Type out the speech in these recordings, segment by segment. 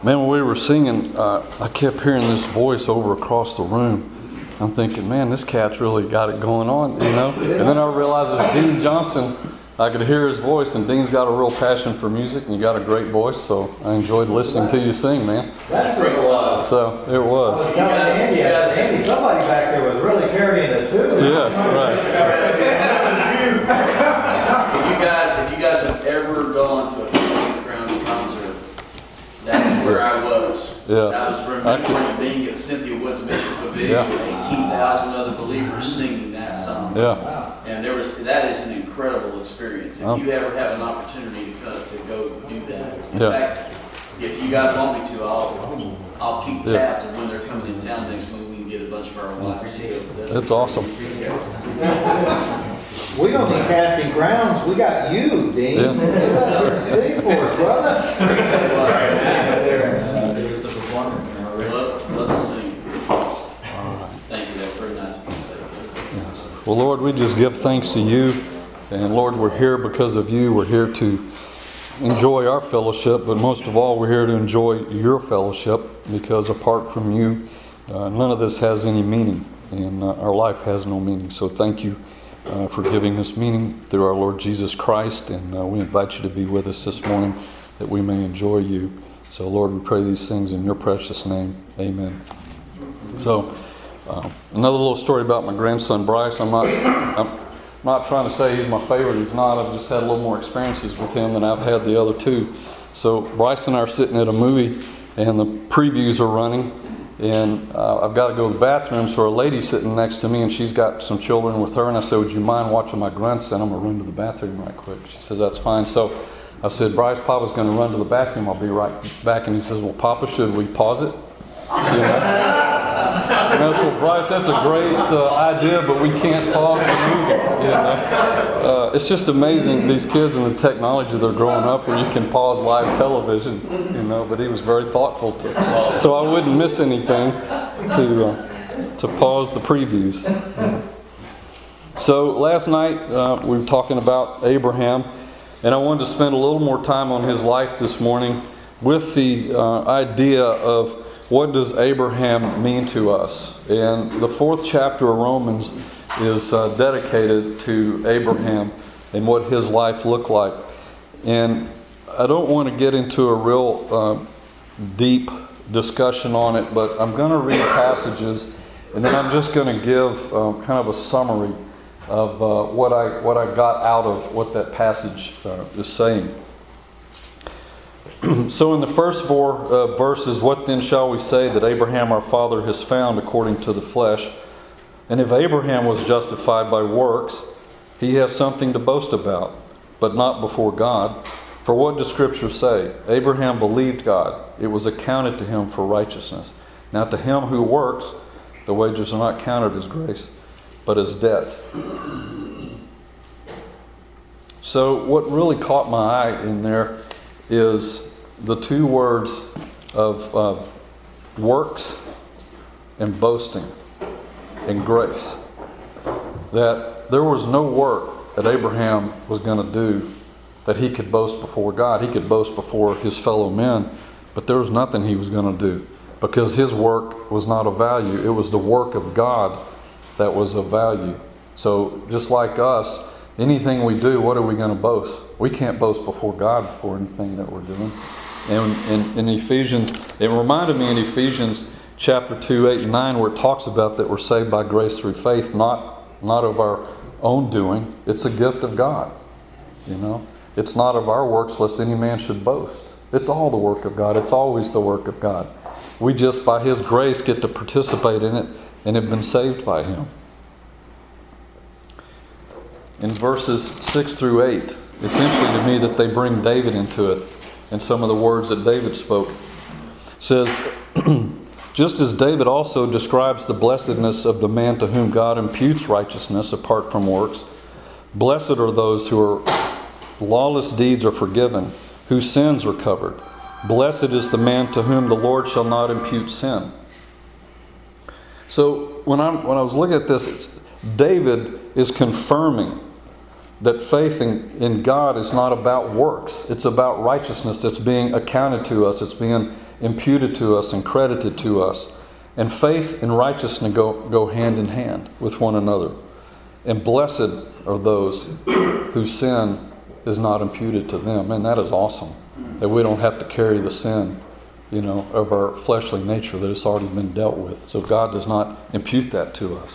Man, when we were singing, I kept hearing this voice over across the room. I'm thinking, man, this cat's really got it going on, you know? And then I realized it was Dean Johnson. I could hear his voice, and Dean's got a real passion for music, and you got a great voice, so I enjoyed listening to you sing, man. That's what it was. So, it was. I was telling Andy, somebody back there was really carrying the tune. Yeah, right. If you guys have ever gone to a Casting Crowns concert, that's where I was. Yeah. I was remembering being at Cynthia Woods Mission Pavilion with 18,000 other believers singing that song. Yeah. And that is an incredible experience. If you ever have an opportunity to go do that. In fact, if you guys want me to, I'll keep tabs of when they're coming in town next week. We can get a bunch of our wives. That's awesome. We don't need Casting Crowns. We got you, Dean. Yeah. Get up here and sing for us, brother. Give us a performance now. Love to sing. Thank you. That's very nice of you to say. Well, Lord, we just give thanks to you. And Lord, we're here because of you. We're here to enjoy our fellowship, but most of all, we're here to enjoy your fellowship, because apart from you, none of this has any meaning, and our life has no meaning. So thank you for giving us meaning through our Lord Jesus Christ, and we invite you to be with us this morning that we may enjoy you. So Lord, we pray these things in your precious name. Amen. So another little story about my grandson Bryce. I'm not trying to say he's my favorite. He's not. I've just had a little more experiences with him than I've had the other two. So Bryce and I are sitting at a movie, and the previews are running, and I've got to go to the bathroom. So a lady's sitting next to me, and she's got some children with her, and I said, would you mind watching my grandson? I'm going to run to the bathroom right quick. She said, that's fine. So I said, Bryce, Papa's going to run to the bathroom. I'll be right back. And he says, well, Papa, should we pause it? You know? And I said, well, Bryce, that's a great idea, but we can't pause the movie. You know? It's just amazing, these kids and the technology they're growing up where you can pause live television, you know, but he was very thoughtful so I wouldn't miss anything to pause the previews. So last night we were talking about Abraham, and I wanted to spend a little more time on his life this morning with the idea of what does Abraham mean to us. And the 4th chapter of Romans is dedicated to Abraham and what his life looked like. And I don't want to get into a real deep discussion on it, but I'm going to read passages, and then I'm just going to give kind of a summary of what I got out of what that passage is saying. So in the first 4 verses, what then shall we say that Abraham our father has found according to the flesh? And if Abraham was justified by works, he has something to boast about, but not before God. For what does Scripture say? Abraham believed God. It was accounted to him for righteousness. Now to him who works, the wages are not counted as grace, but as debt. So what really caught my eye in there is the 2 words of works and boasting and grace. That there was no work that Abraham was going to do that he could boast before God. He could boast before his fellow men, but there was nothing he was going to do because his work was not of value. It was the work of God that was of value. So just like us, anything we do, what are we going to boast? We can't boast before God for anything that we're doing. And in Ephesians, it reminded me in Ephesians chapter 2, 8 and 9, where it talks about that we're saved by grace through faith, not of our own doing. It's a gift of God. You know, it's not of our works, lest any man should boast. It's all the work of God. It's always the work of God. We just, by His grace, get to participate in it and have been saved by Him. In verses 6 through 8, it's interesting to me that they bring David into it and some of the words that David spoke. It says, just as David also describes the blessedness of the man to whom God imputes righteousness apart from works, blessed are those whose lawless deeds are forgiven, whose sins are covered. Blessed is the man to whom the Lord shall not impute sin. So when I was looking at this, David is confirming that faith in God is not about works. It's about righteousness that's being accounted to us. It's being imputed to us and credited to us. And faith and righteousness go hand in hand with one another. And blessed are those whose sin is not imputed to them. And that is awesome. That we don't have to carry the sin, of our fleshly nature, that it's already been dealt with. So God does not impute that to us.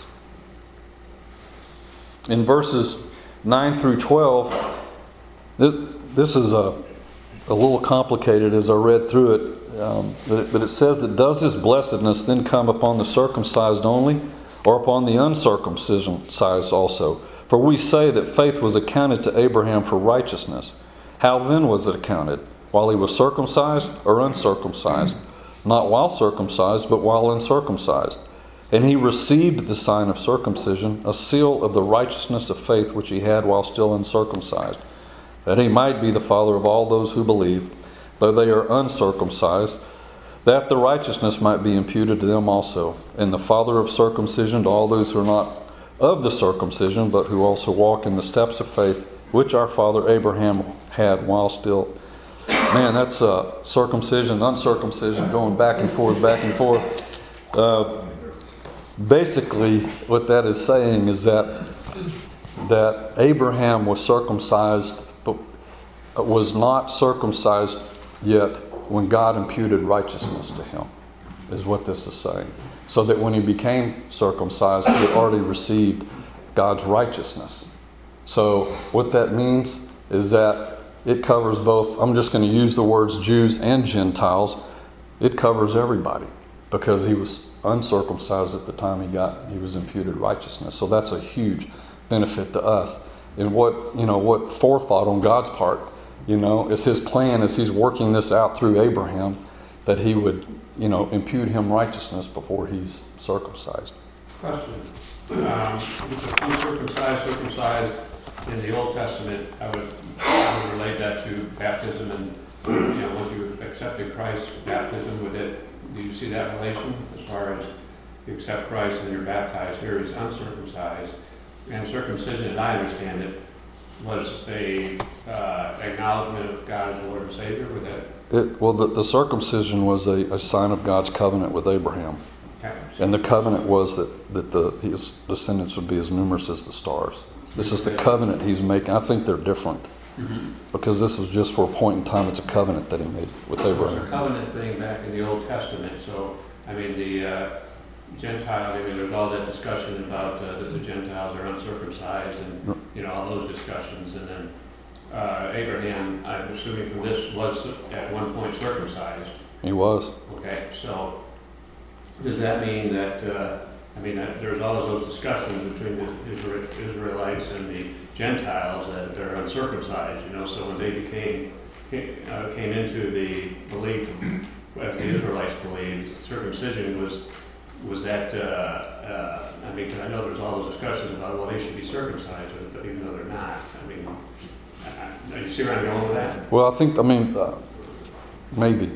In verses 9 through 12, this is a little complicated as I read through it, but it says that does this blessedness then come upon the circumcised only, or upon the uncircumcised also? For we say that faith was accounted to Abraham for righteousness. How then was it accounted? While he was circumcised or uncircumcised? Not while circumcised, but while uncircumcised. And he received the sign of circumcision, a seal of the righteousness of faith which he had while still uncircumcised, that he might be the father of all those who believe, though they are uncircumcised, that the righteousness might be imputed to them also, and the father of circumcision to all those who are not of the circumcision, but who also walk in the steps of faith, which our father Abraham had while still. Man, that's circumcision, uncircumcision, going back and forth, back and forth. Basically, what that is saying is that Abraham was circumcised, but was not circumcised yet when God imputed righteousness to him, is what this is saying. So that when he became circumcised, he had already received God's righteousness. So what that means is that it covers both. I'm just going to use the words Jews and Gentiles. It covers everybody, because he was uncircumcised at the time he was imputed righteousness. So that's a huge benefit to us. And what forethought on God's part, is his plan as he's working this out through Abraham, that he would, impute him righteousness before he's circumcised. Question. Uncircumcised, circumcised in the Old Testament, I would relate that to baptism, and once you accepted Christ's baptism, do you see that relation as far as you accept Christ and you're baptized? Here is uncircumcised, and circumcision, as I understand it, was a acknowledgement of God as Lord and Savior. With that, the circumcision was a sign of God's covenant with Abraham, okay. And the covenant was that his descendants would be as numerous as the stars. This is the covenant he's making. I think they're different. Mm-hmm. Because this was just for a point in time. It's a covenant that he made with Abraham. It was a covenant thing back in the Old Testament. So, the Gentiles, there's all that discussion about that the Gentiles are uncircumcised and, all those discussions. And then Abraham, I'm assuming from this, was at one point circumcised. He was. Okay, so does that mean that, there's all of those discussions between the Israelites and the Gentiles that they're uncircumcised, so when they came into the belief, as the Israelites believed, circumcision was that, because I know there's all those discussions about, they should be circumcised, but even though they're not. You see where I'm going with that? Well, I think, maybe.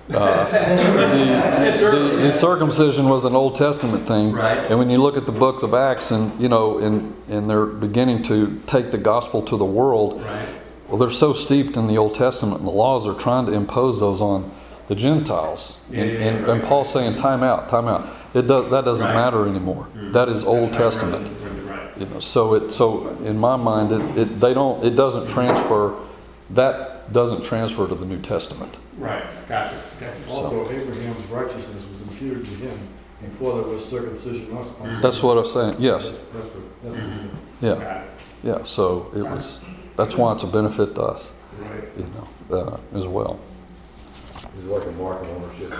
The circumcision was an Old Testament thing, right? And when you look at the books of Acts, and they're beginning to take the gospel to the world, right? Well, they're so steeped in the Old Testament, and the laws are trying to impose those on the Gentiles. And Paul's saying, time out. That doesn't matter anymore. Mm-hmm. That is Old Testament. Right. So in my mind, it doesn't transfer. That doesn't transfer to the New Testament. Right, gotcha. Also, Abraham's righteousness was imputed to him before there was circumcision. That's what I'm saying. Yes. That's what yeah. Yeah. So it was. That's why it's a benefit to us. Right. As well. It's like a mark of ownership.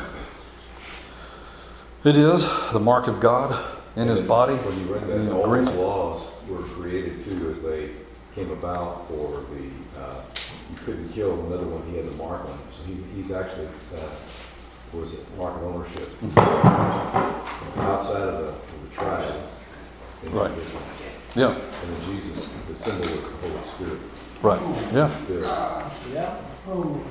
It is the mark of God in His body. When you read that, all the laws were created too as they came about for the. You couldn't kill another one. He had the mark on him, so he's actually was it mark of ownership outside of the tribe. Right. Yeah. And then Jesus, the symbol was the Holy Spirit. Right. Yeah. Yeah. Oh.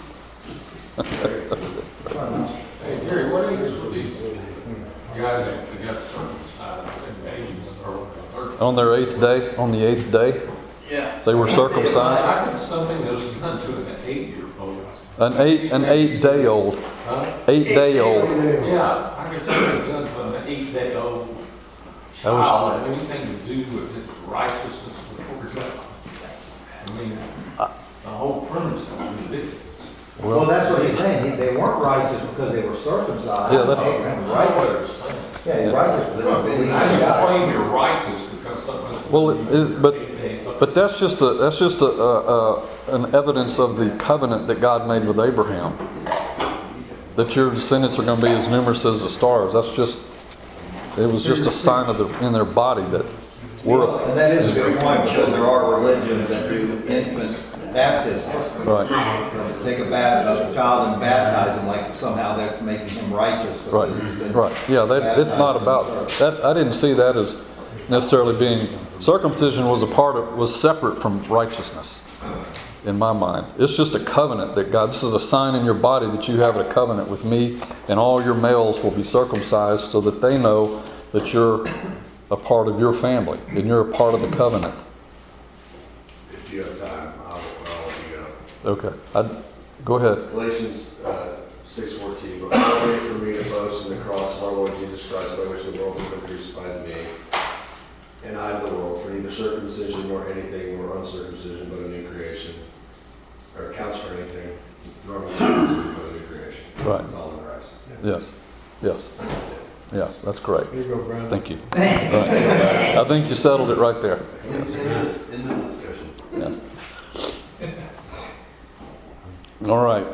Hey, Gary, what do you think with these guys that got circumcised on their 8th day? On the 8th day? Yeah. They were circumcised? I think something that was done to an 8-year-old. An 8-day-old. Huh? 8-day-old. Yeah, I could say a gun from an 8-day-old That was- child have anything to do with its righteousness before God. I mean, the whole premise is ridiculous. Well, that's what he's saying. They weren't righteous because they were circumcised. Yeah, that- Abraham was I know what righteous. they're saying. Yeah, he's righteous because they don't believe in How do you God. claim you're righteous because something? Well, but that's just an evidence of the covenant that God made with Abraham. That your descendants are going to be as numerous as the stars. It was just a sign in their body that we're And that is a good point, because there are religions that do infant baptism. right, Take a child and baptize him like somehow that's making him righteous. right, because he's been right. Yeah, it's not about baptized. that. I didn't see that as necessarily being circumcision was separate from righteousness in my mind. It's just a covenant that God. This is a sign in your body that you have a covenant with me, and all your males will be circumcised, so that they know that you're a part of your family and you're a part of the covenant. If you have time, I'll let you go. Okay, go ahead. Galatians 6:14, but far be it from me to boast in the cross of our Lord Jesus Christ, by which the world has been crucified to me, and I to the world, for neither circumcision nor anything nor uncircumcision, but a new creation, or counts for anything, nor uncircumcision, but a new creation. Right. It's all in Christ. Yes, yes, That's it. yes. That's great. Here you go, Brandon. Thank you. Right. I think you settled it right there. In the discussion. Yes. All right.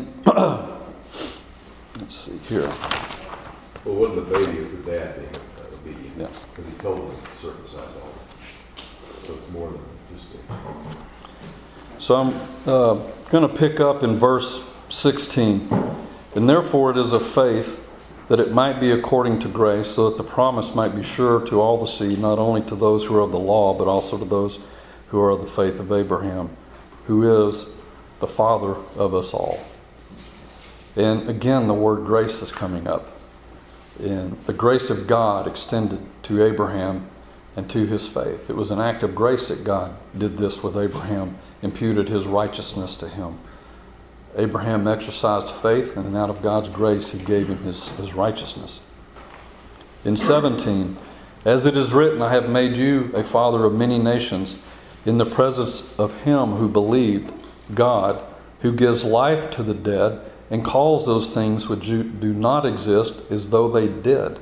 Let's see here. Well, wasn't the baby, is the dad being obedient? Yeah. Because he told them to circumcise all of them. So it's more than just a... So I'm going to pick up in verse 16. And therefore it is of faith, that it might be according to grace, so that the promise might be sure to all the seed, not only to those who are of the law, but also to those who are of the faith of Abraham, who is the father of us all. And again, the word grace is coming up. And the grace of God extended to Abraham and to his faith. It was an act of grace that God did this with Abraham, imputed his righteousness to him. Abraham exercised faith, and out of God's grace he gave him his righteousness. In 17, as it is written, I have made you a father of many nations, in the presence of him who believed, God, who gives life to the dead, and calls those things which do not exist as though they did.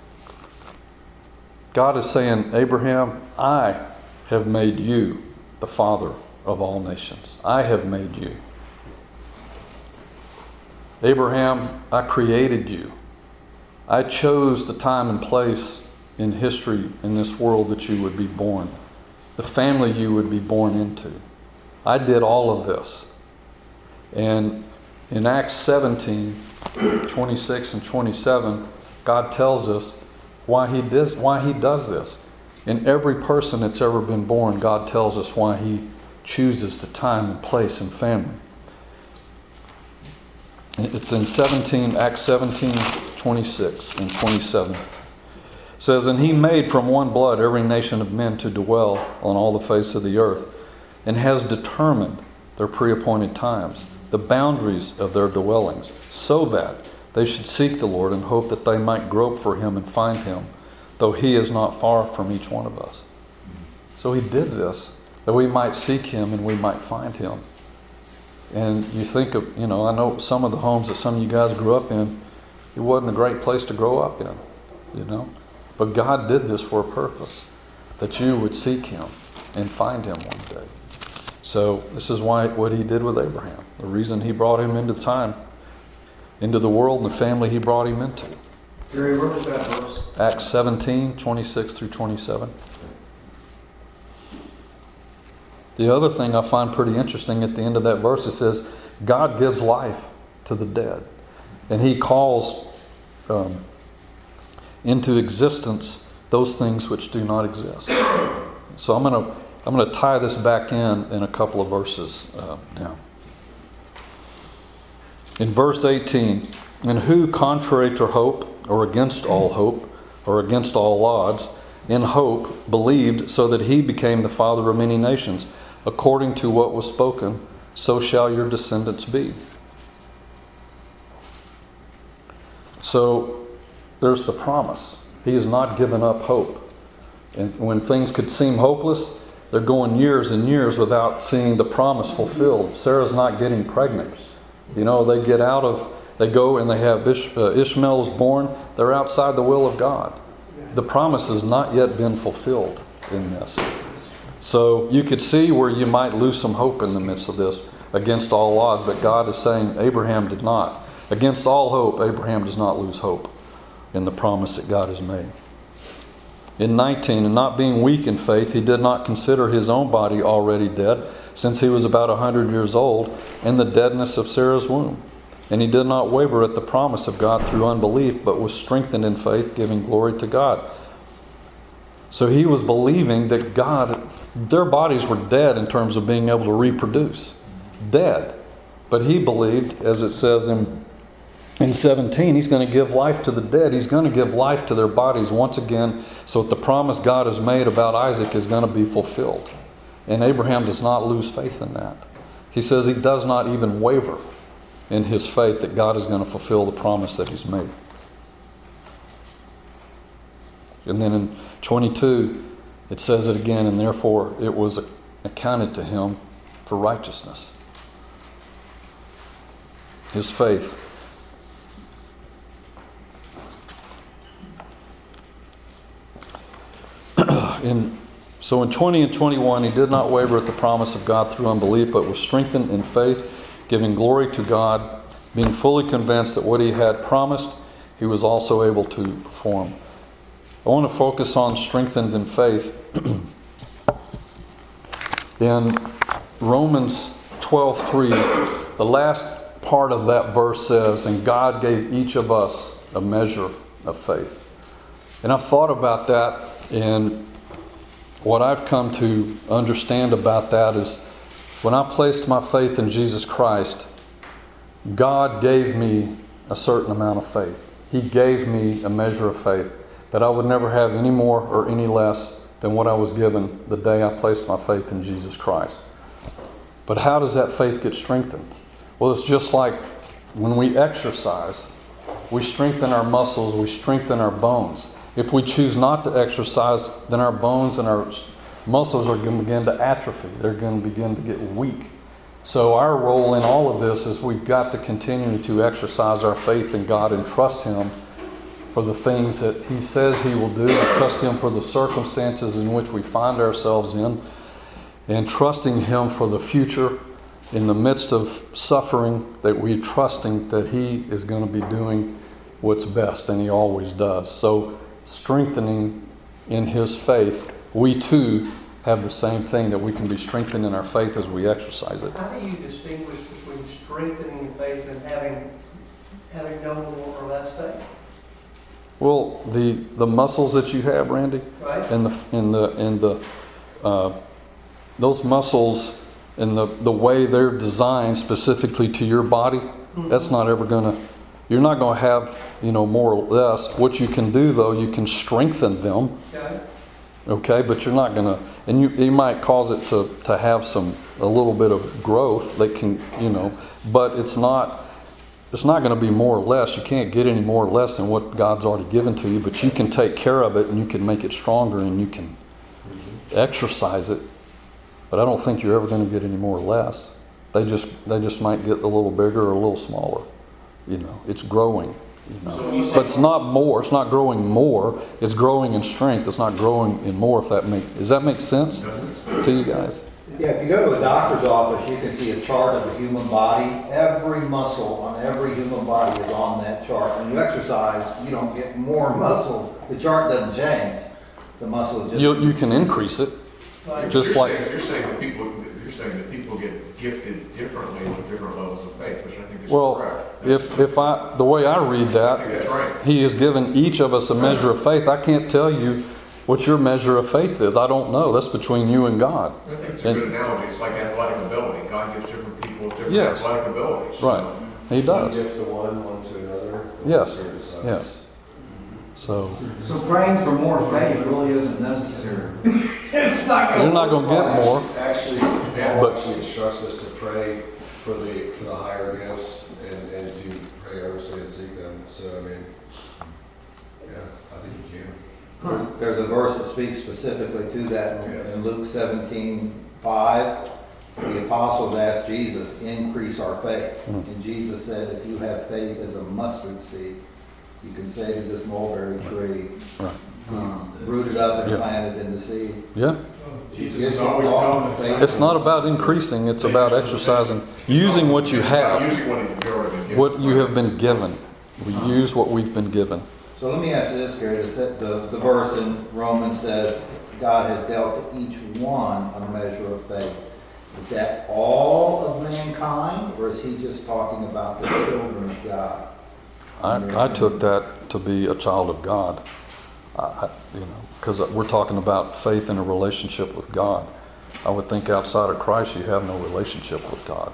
God is saying, Abraham, I have made you the father of all nations. I have made you. Abraham, I created you. I chose the time and place in history, in this world, that you would be born. The family you would be born into. I did all of this. And in Acts 17, 26 and 27, God tells us why He does this. In every person that's ever been born, God tells us why He chooses the time and place and family. It's in Acts 17, 26 and 27. It says, and He made from one blood every nation of men to dwell on all the face of the earth, and has determined their pre-appointed times, the boundaries of their dwellings, so that they should seek the Lord and hope that they might grope for Him and find Him, though He is not far from each one of us. So He did this, that we might seek Him and we might find Him. And you think of, I know some of the homes that some of you guys grew up in, it wasn't a great place to grow up in, But God did this for a purpose, that you would seek Him and find Him one day. So this is what He did with Abraham. The reason He brought him into the world and the family He brought him into. Terry, where was that verse? Acts 17, 26 through 27. The other thing I find pretty interesting at the end of that verse, it says, God gives life to the dead. And He calls into existence those things which do not exist. So I'm going to tie this back in a couple of verses now. In verse 18, and who, contrary to hope, or against all hope, or against all odds, in hope believed, so that he became the father of many nations, according to what was spoken, so shall your descendants be. So there's the promise. He has not given up hope. And when things could seem hopeless, they're going years and years without seeing the promise fulfilled. Sarah's not getting pregnant. You know, they go and they have Ishmael's born. They're outside the will of God. The promise has not yet been fulfilled in this. So you could see where you might lose some hope in the midst of this against all odds. But God is saying Abraham did not. Against all hope, Abraham does not lose hope in the promise that God has made. In 19, and not being weak in faith, he did not consider his own body already dead, since he was about 100 years old, in the deadness of Sarah's womb. And he did not waver at the promise of God through unbelief, but was strengthened in faith, giving glory to God. So he was believing that God, their bodies were dead in terms of being able to reproduce. Dead. But he believed, as it says in 17, he's going to give life to the dead. He's going to give life to their bodies once again, so that the promise God has made about Isaac is going to be fulfilled. And Abraham does not lose faith in that. He says he does not even waver in his faith that God is going to fulfill the promise that he's made. And then in 22, it says it again, and therefore it was accounted to him for righteousness. His faith. So in 20 and 21, he did not waver at the promise of God through unbelief, but was strengthened in faith, giving glory to God, being fully convinced that what he had promised, he was also able to perform. I want to focus on strengthened in faith. In Romans 12:3, the last part of that verse says, and God gave each of us a measure of faith. And I've thought about that, and what I've come to understand about that is when I placed my faith in Jesus Christ, God gave me a certain amount of faith. He gave me a measure of faith that I would never have any more or any less than what I was given the day I placed my faith in Jesus Christ. But how does that faith get strengthened? Well, it's just like when we exercise, we strengthen our muscles, we strengthen our bones. If we choose not to exercise, then our bones and our muscles are going to begin to atrophy. They're going to begin to get weak. So our role in all of this is we've got to continue to exercise our faith in God and trust Him for the things that He says He will do, and trust Him for the circumstances in which we find ourselves in, and trusting Him for the future in the midst of suffering, that we're trusting that He is going to be doing what's best, and He always does. So strengthening in His faith, we too have the same thing, that we can be strengthened in our faith as we exercise it. How do you distinguish between strengthening faith and having no more or less faith? Well, the muscles that you have, Randy, right, and those muscles and the way they're designed specifically to your body, that's not ever going to. You're not going to have, more or less. What you can do, though, you can strengthen them. Okay, but you're not going to, and you might cause it to have a little bit of growth that can, but it's not going to be more or less. You can't get any more or less than what God's already given to you, but you can take care of it and you can make it stronger and you can exercise it. But I don't think you're ever going to get any more or less. They just might get a little bigger or a little smaller. It's growing. But it's not more. It's not growing more. It's growing in strength. It's not growing in more. Does that make sense to you guys? Yeah, if you go to a doctor's office, you can see a chart of the human body. Every muscle on every human body is on that chart. When you exercise, you don't get more muscle. The chart doesn't change. The muscle is just... You can increase it. Just like... You're saying that people get gifted differently with different levels of faith, which I think is correct. The way I read that, I think that's right. He has given each of us a measure of faith. I can't tell you what your measure of faith is. I don't know. That's between you and God. I think it's a good analogy. It's like athletic ability. God gives different people different athletic abilities. Right. He does. One gift to one to another. Yes. So praying for more faith really isn't necessary. You're not going to get more. Actually, Paul actually instructs us to pray for the higher gifts and to pray earnestly and seek them. So, I mean, yeah, I think you can. There's a verse that speaks specifically to that Yes. in Luke 17:5. The apostles asked Jesus, increase our faith. And Jesus said, if you have faith as a mustard seed, you can say to this mulberry tree, rooted up and planted in the sea. Yeah. Jesus is always telling us. It's not about increasing, it's about exercising, using what you have, Using what he's given. what you have been given. We use what we've been given. So let me ask you this, Gary. The verse in Romans says, God has dealt to each one a measure of faith. Is that all of mankind, or is he just talking about the children of God? I took that to be a child of God, because we're talking about faith in a relationship with God. I would think outside of Christ you have no relationship with God.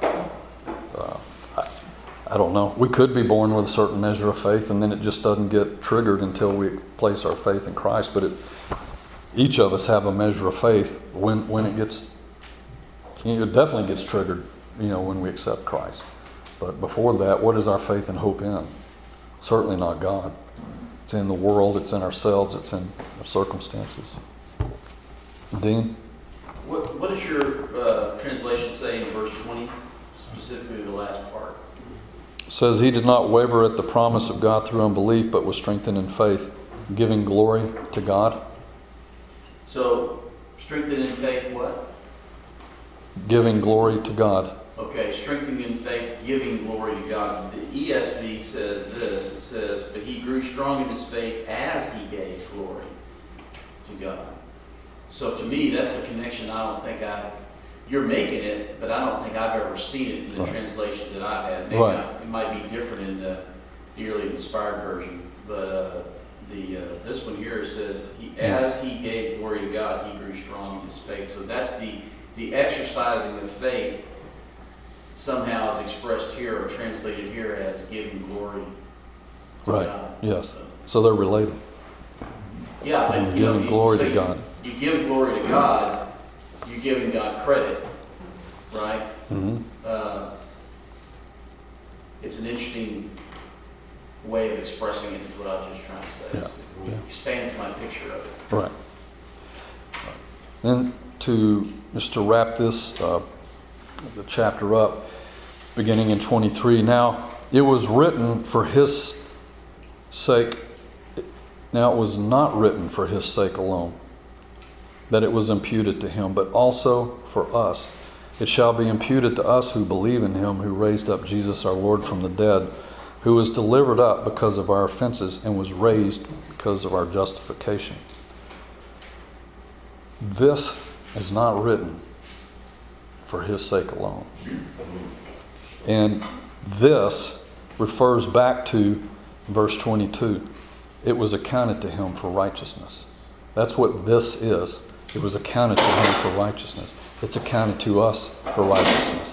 I don't know. We could be born with a certain measure of faith, and then it just doesn't get triggered until we place our faith in Christ. But each of us have a measure of faith when it gets. It definitely gets triggered, when we accept Christ. But before that, what is our faith and hope in? Certainly not God. It's in the world, it's in ourselves, it's in our circumstances. Dean? What does your translation say in verse 20, specifically the last part? It says, he did not waver at the promise of God through unbelief, but was strengthened in faith, giving glory to God. So, strengthened in faith what? Giving glory to God. Okay, strengthening in faith, giving glory to God. The ESV says this. It says, but he grew strong in his faith as he gave glory to God. So to me, that's a connection I don't think you're making it, but I don't think I've ever seen it in the translation that I've had. Maybe it might be different in the early inspired version. But this one here says, as he gave glory to God, he grew strong in his faith. So that's the exercising of faith somehow is expressed here or translated here as giving glory to God. Yes. So they're related. Yeah, but giving glory to God. You give glory to God, you're giving God credit, right? Mm-hmm. It's an interesting way of expressing it, is what I was just trying to say. It expands my picture of it. Right. Then just to wrap this the chapter up, beginning in 23. Now, it was written for his sake. Now, it was not written for his sake alone, that it was imputed to him, but also for us. It shall be imputed to us who believe in him who raised up Jesus our Lord from the dead, who was delivered up because of our offenses and was raised because of our justification. This is not written for his sake alone. And this refers back to verse 22. It was accounted to him for righteousness. That's what this is. It was accounted to him for righteousness. It's accounted to us for righteousness.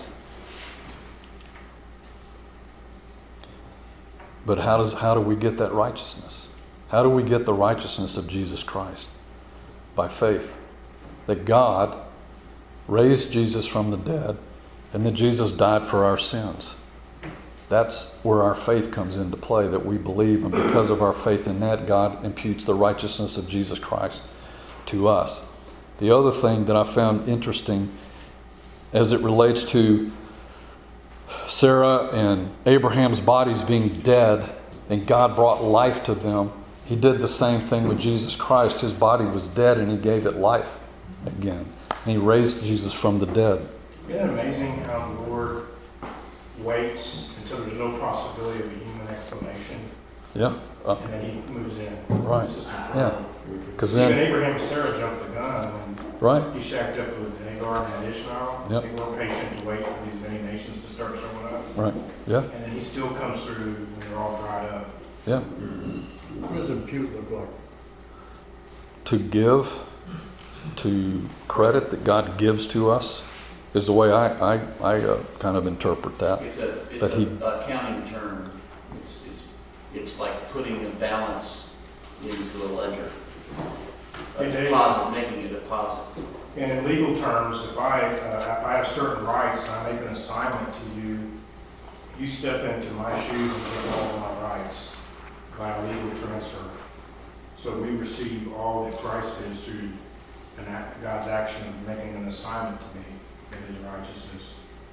But how do we get that righteousness? How do we get the righteousness of Jesus Christ? By faith. That God raised Jesus from the dead, and that Jesus died for our sins. That's where our faith comes into play, that we believe, and because of our faith in that, God imputes the righteousness of Jesus Christ to us. The other thing that I found interesting as it relates to Sarah and Abraham's bodies being dead, and God brought life to them, he did the same thing with Jesus Christ. His body was dead, and he gave it life again. And he raised Jesus from the dead. Isn't it amazing how the Lord waits until there's no possibility of a human explanation? Yeah. And then he moves in. Right. Yeah. Because Even then, Abraham and Sarah jumped the gun when right. he shacked up with Hagar and had Ishmael. Yep. They weren't patient to wait for these many nations to start showing up. Right. Yeah. And then he still comes through when they're all dried up. Yeah. What does impute look like? To give, to credit that God gives to us, is the way I kind of interpret that. It's a accounting term. It's like putting a balance into a ledger. A deposit, making a deposit. And in legal terms, if I have certain rights and I make an assignment to you, you step into my shoes and take all of my rights by a legal transfer. So we receive all that Christ is through God's action of making an assignment to me in His righteousness.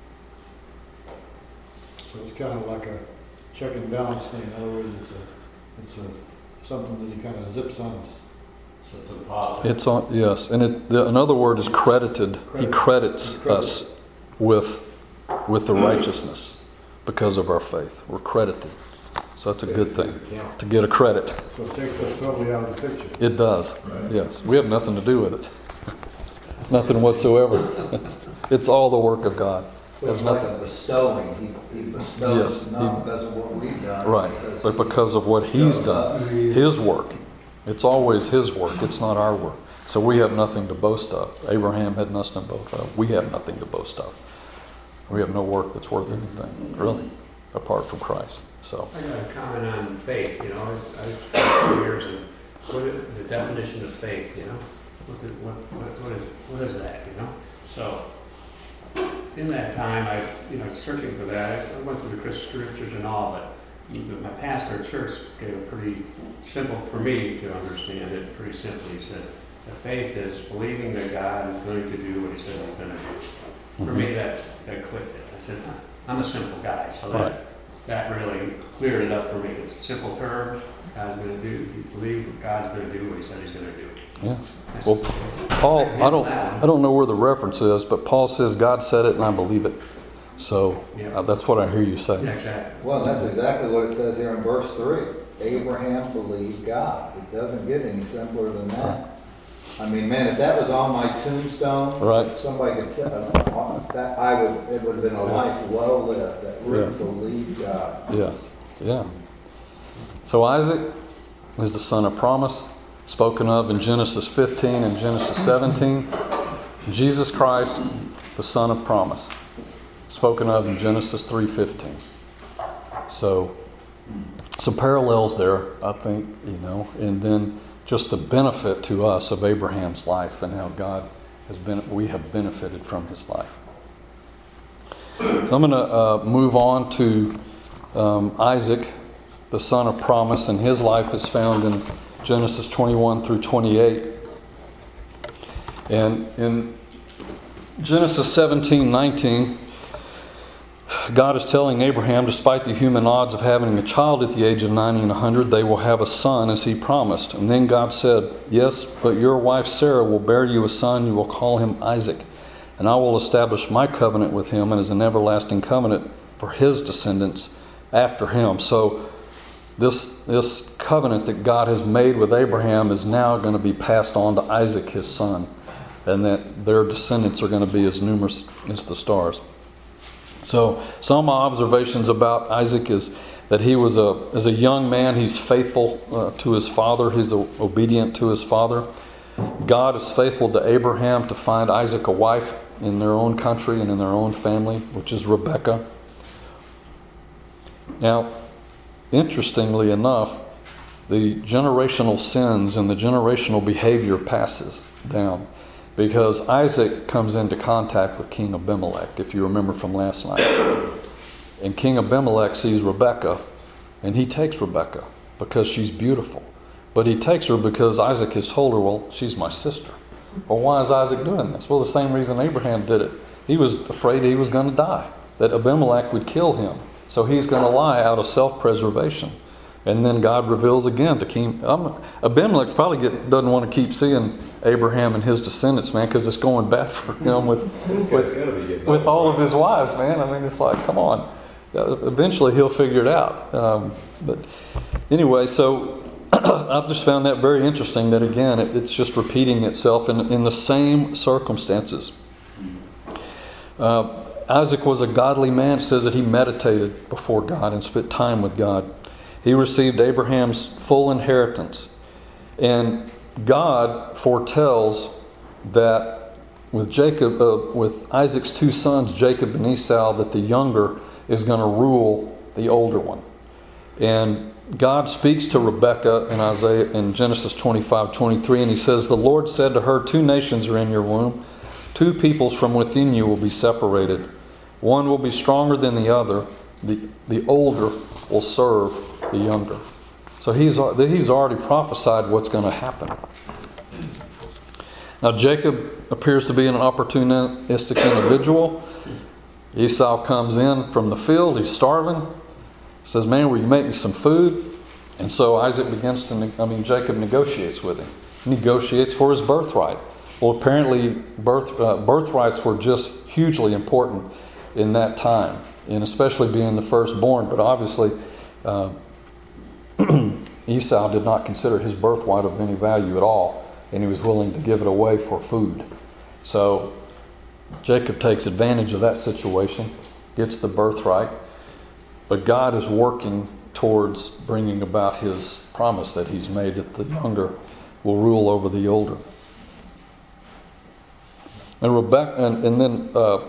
So it's kind of like a check and balance thing. In other words, it's something that he kind of zips on us. So it's a deposit. It's on, yes, and another word is credited. He credits us with the righteousness because of our faith. We're credited. So that's a good thing, to get a credit. So it takes us totally out of the picture. It does, yes. We have nothing to do with it. Nothing whatsoever. It's all the work of God. So it's like a bestowing. He bestows, not because of what we've done. Right, but because of what He's done. His work. It's always His work. It's not our work. So we have nothing to boast of. Abraham had nothing to boast of. We have nothing to boast of. We have no work that's worth anything, really, apart from Christ. So I got a comment on faith. I've spent years in the definition of faith. What is that? So in that time, I searching for that. I went through the Christian scriptures and all, but my pastor at church gave a pretty simple for me to understand it. Pretty simply, he said, "The faith is believing that God is going to do what He said He's going to do." For me, that clicked it. I said, I'm a simple guy, so that really cleared it up for me. It's a simple term. God's going to do. You believe that God's going to do what He said He's going to do. yeah. Well, Paul, I don't know where the reference is, but Paul says God said it and I believe it. So that's what I hear you say. Yeah, exactly. Well, that's exactly what it says here in verse 3. Abraham believed God. It doesn't get any simpler than that. I mean, man, if that was on my tombstone, Right. somebody could say that it would have been a life well lived, that really believed God. Yes. Yeah. So Isaac is the son of promise, spoken of in Genesis 15 and Genesis 17. Jesus Christ, the son of promise, spoken of in Genesis 3:15. So some parallels there, I think, and then just the benefit to us of Abraham's life and how we have benefited from his life. So I'm going to move on to Isaac, the son of promise, and his life is found in Genesis 21 through 28. And in Genesis 17:19, God is telling Abraham, despite the human odds of having a child at the age of 90 and 100, they will have a son as He promised. And then God said, "Yes, but your wife Sarah will bear you a son. You will call him Isaac. And I will establish my covenant with him and as an everlasting covenant for his descendants after him." So this covenant that God has made with Abraham is now going to be passed on to Isaac, his son, and that their descendants are going to be as numerous as the stars. So some observations about Isaac is that he was as a young man, he's faithful to his father. He's obedient to his father. God is faithful to Abraham to find Isaac a wife in their own country and in their own family, which is Rebekah. Now, interestingly enough, the generational sins and the generational behavior passes down, because Isaac comes into contact with King Abimelech, if you remember from last night. And King Abimelech sees Rebekah, and he takes Rebekah because she's beautiful. But he takes her because Isaac has told her, well, she's my sister. Well, why is Isaac doing this? Well, the same reason Abraham did it. He was afraid he was going to die, that Abimelech would kill him. So he's going to lie out of self-preservation. And then God reveals again to King Abimelech probably doesn't want to keep seeing Abraham and his descendants, man, because it's going bad for him with all of his wives, man. I mean, it's like, come on. Eventually he'll figure it out. But anyway, so I've just found that very interesting, that again, it's just repeating itself in the same circumstances. Isaac was a godly man. It says that he meditated before God and spent time with God. He received Abraham's full inheritance. And God foretells that with Isaac's two sons, Jacob and Esau, that the younger is going to rule the older one. And God speaks to Rebekah in Genesis 25:23, and He says, "The Lord said to her, 2 nations are in your womb, 2 peoples from within you will be separated. One will be stronger than the other. The older will serve the younger. So he's already prophesied what's going to happen. Now Jacob appears to be an opportunistic individual. Esau comes in from the field. He's starving. Says, "Man, will you make me some food?" And so Jacob negotiates with him. Negotiates for his birthright. Well, apparently birthrights were just hugely important in that time, and especially being the firstborn. But obviously, Esau did not consider his birthright of any value at all, and he was willing to give it away for food. So Jacob takes advantage of that situation, gets the birthright, but God is working towards bringing about his promise that he's made, that the younger will rule over the older. And Rebecca, and then,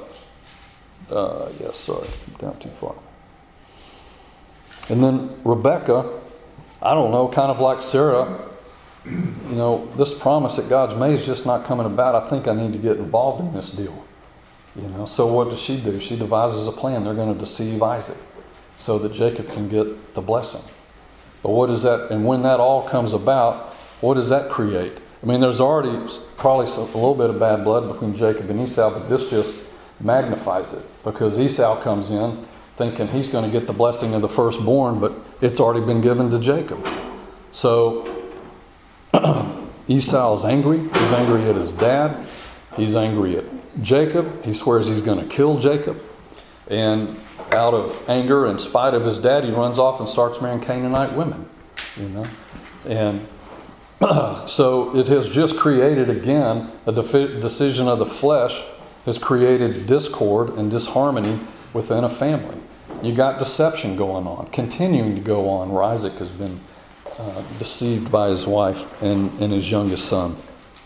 down too far. And then Rebecca, I don't know, kind of like Sarah, this promise that God's made is just not coming about. I think I need to get involved in this deal. So what does she do? She devises a plan. They're going to deceive Isaac so that Jacob can get the blessing. But what is that? And when that all comes about, what does that create? I mean, there's already probably a little bit of bad blood between Jacob and Esau, but this just magnifies it, because Esau comes in thinking he's going to get the blessing of the firstborn, but it's already been given to Jacob. So Esau is angry. He's angry at his dad. He's angry at Jacob. He swears he's going to kill Jacob. And out of anger, in spite of his dad, he runs off and starts marrying Canaanite women. And so it has just created, again, a decision of the flesh has created discord and disharmony within a family. You got deception going on, continuing to go on, where Isaac has been deceived by his wife and his youngest son.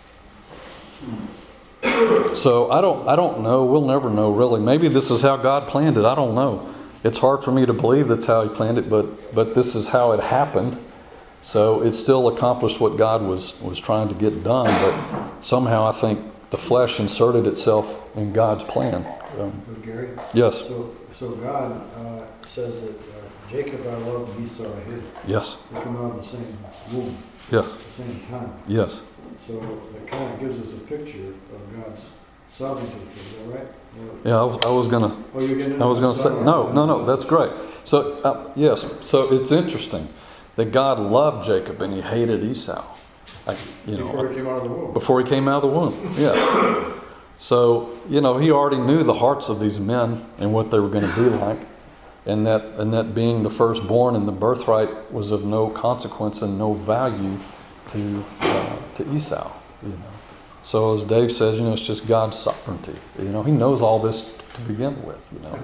So I don't know. We'll never know, really. Maybe this is how God planned it. I don't know. It's hard for me to believe that's how He planned it, but this is how it happened. So it still accomplished what God was trying to get done, but somehow I think the flesh inserted itself in God's plan. But Gary? Yes. So God says that Jacob I love and Esau I hate. Yes. They come out of the same womb. Yes. At the same time. Yes. So that kind of gives us a picture of God's sovereignty. Is that right? Yeah, I was gonna. Oh, you're getting. I was gonna say no. That's great. So yes. So it's interesting that God loved Jacob and He hated Esau. Before he came out of the womb. Before he came out of the womb. Yeah. So He already knew the hearts of these men and what they were going to be like, and that being the firstborn and the birthright was of no consequence and no value to Esau. So as Dave says, it's just God's sovereignty. He knows all this to begin with.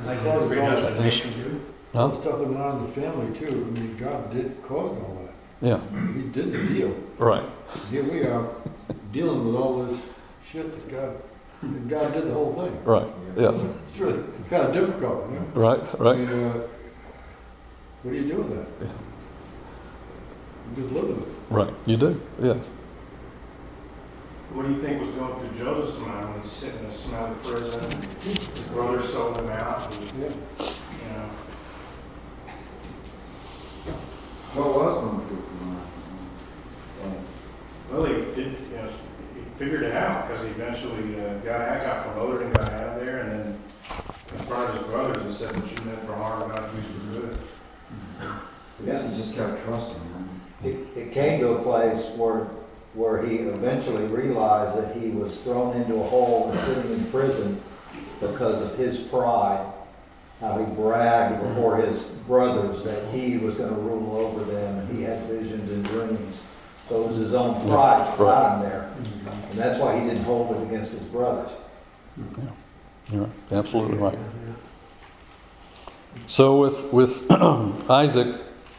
All the stuff that went on in the family too. I mean, God did cause all that. Yeah. He did the deal. Right. Here we are dealing with all this shit that God did the whole thing. Right. Yes. It's really kind of difficult. Right. I mean, what do you do with that? Yeah. You just live with it. Right. You do. Yes. What do you think was going through Joseph's mind when he's sitting in a smelly prison? His brothers sold him out. What was going through the mind? Well, he figured it out, because he eventually got promoted and got out of there, and then confronted his brothers and said, "What you meant for harm, God used for good." I guess he just kept trusting him. It came to a place where he eventually realized that he was thrown into a hole and sitting in prison because of his pride. How he bragged before his brothers that he was going to rule over them, and he had visions and dreams. So it was his own pride that got him there. And that's why he didn't hold it against his brothers. Yeah. You're right. Absolutely right. So with Isaac,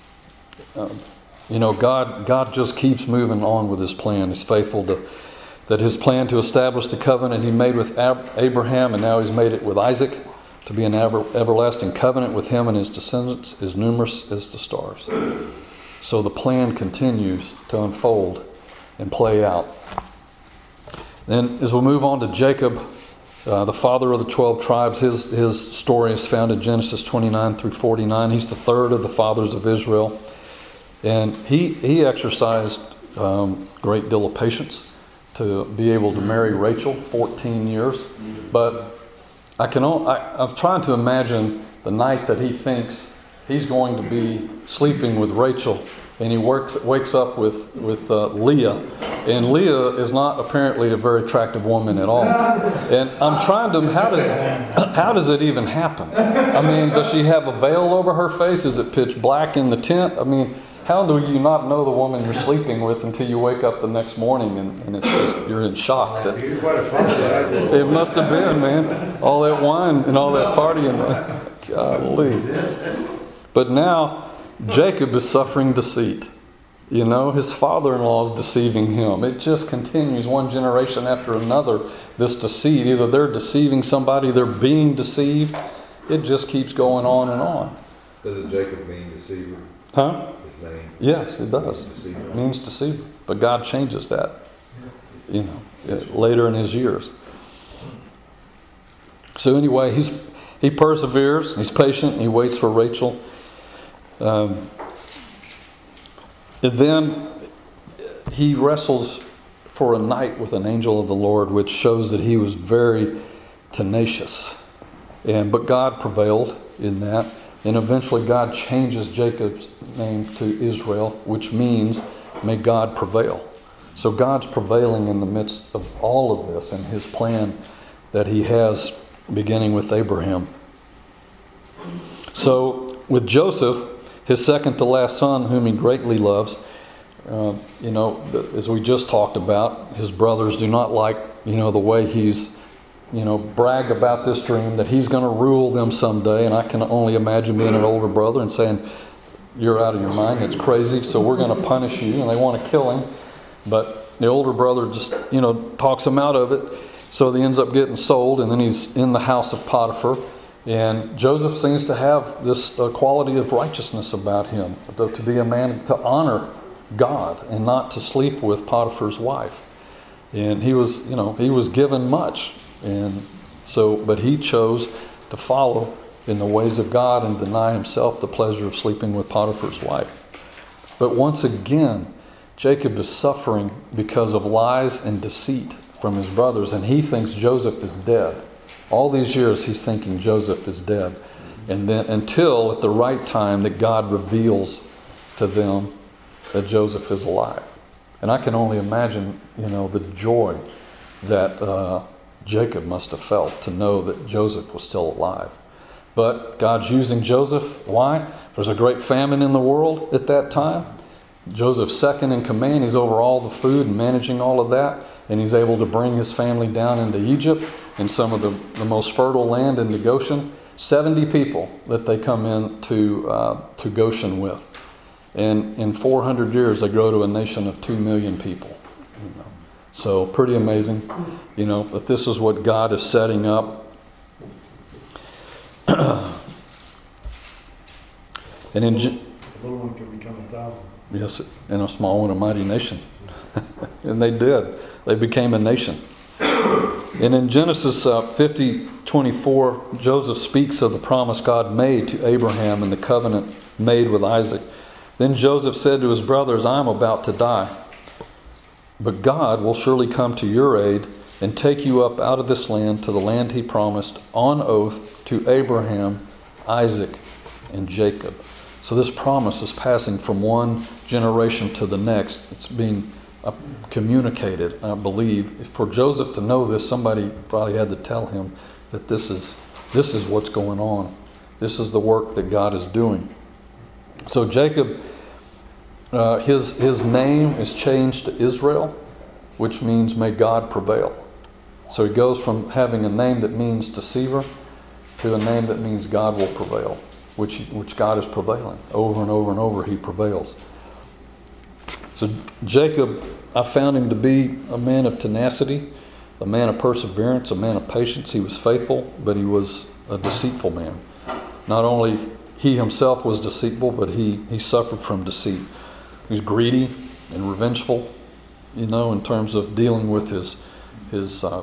God just keeps moving on with His plan. He's faithful that His plan to establish the covenant He made with Abraham, and now He's made it with Isaac, to be an everlasting covenant with him and his descendants, as numerous as the stars. So the plan continues to unfold and play out. Then as we move on to Jacob, the father of the 12 tribes. His story is found in Genesis 29 through 49. He's the third of the fathers of Israel. And he exercised great deal of patience to be able to marry Rachel, 14 years. But I'm trying to imagine the night that he thinks he's going to be sleeping with Rachel, and he wakes up with Leah, and Leah is not apparently a very attractive woman at all. And I'm trying to, how does it even happen? I mean, does she have a veil over her face? Is it pitch black in the tent? I mean, how do you not know the woman you're sleeping with until you wake up the next morning and it's just, you're in shock? It must have been, man. All that wine and all that partying. Golly. But now, Jacob is suffering deceit. You know, his father-in-law is deceiving him. It just continues one generation after another, this deceit. Either they're deceiving somebody, they're being deceived. It just keeps going on and on. Doesn't Jacob mean deceiver? Huh? His name? Yes, it does. It means deceiver. But God changes that, you know, later in his years. So anyway, he perseveres, he's patient, he waits for Rachel. And then he wrestles for a night with an angel of the Lord, which shows that he was very tenacious. But God prevailed in that. And eventually God changes Jacob's name to Israel, which means, may God prevail. So God's prevailing in the midst of all of this and his plan that he has beginning with Abraham. So with Joseph, his second to last son, whom he greatly loves, you know, as we just talked about, his brothers do not like, you know, the way he's, you know, bragged about this dream that he's going to rule them someday. And I can only imagine being an older brother and saying, you're out of your mind, it's crazy, so we're going to punish you. And they want to kill him. But the older brother just, you know, talks him out of it. So he ends up getting sold, and then he's in the house of Potiphar. And Joseph seems to have this quality of righteousness about him, to be a man to honor God and not to sleep with Potiphar's wife. And he was, you know, he was given much. And so, but he chose to follow in the ways of God and deny himself the pleasure of sleeping with Potiphar's wife. But once again, Jacob is suffering because of lies and deceit from his brothers, and he thinks Joseph is dead. All these years he's thinking Joseph is dead. And then until at the right time that God reveals to them that Joseph is alive. And I can only imagine, you know, the joy that Jacob must have felt to know that Joseph was still alive. But God's using Joseph. Why? There's a great famine in the world at that time. Joseph's second in command. He's over all the food and managing all of that. And he's able to bring his family down into Egypt, in some of the most fertile land into Goshen. 70 people that they come in to Goshen with. And in 400 years, they grow to a nation of 2 million people. You know. So pretty amazing, you know, but this is what God is setting up. And in the little one can become 1,000. Yes, and a small one a mighty nation. And they did. They became a nation. And in Genesis 50:24, Joseph speaks of the promise God made to Abraham and the covenant made with Isaac. Then Joseph said to his brothers, I am about to die, but God will surely come to your aid and take you up out of this land to the land he promised on oath to Abraham, Isaac, and Jacob. So this promise is passing from one generation to the next. It's being communicated, I believe. For Joseph to know this, somebody probably had to tell him that this is what's going on. This is the work that God is doing. So Jacob, his name is changed to Israel, which means may God prevail. So he goes from having a name that means deceiver to a name that means God will prevail, which God is prevailing. Over and over and over he prevails. So Jacob, I found him to be a man of tenacity, a man of perseverance, a man of patience. He was faithful, but he was a deceitful man. Not only he himself was deceitful, but he suffered from deceit. He was greedy and revengeful, you know, in terms of dealing with his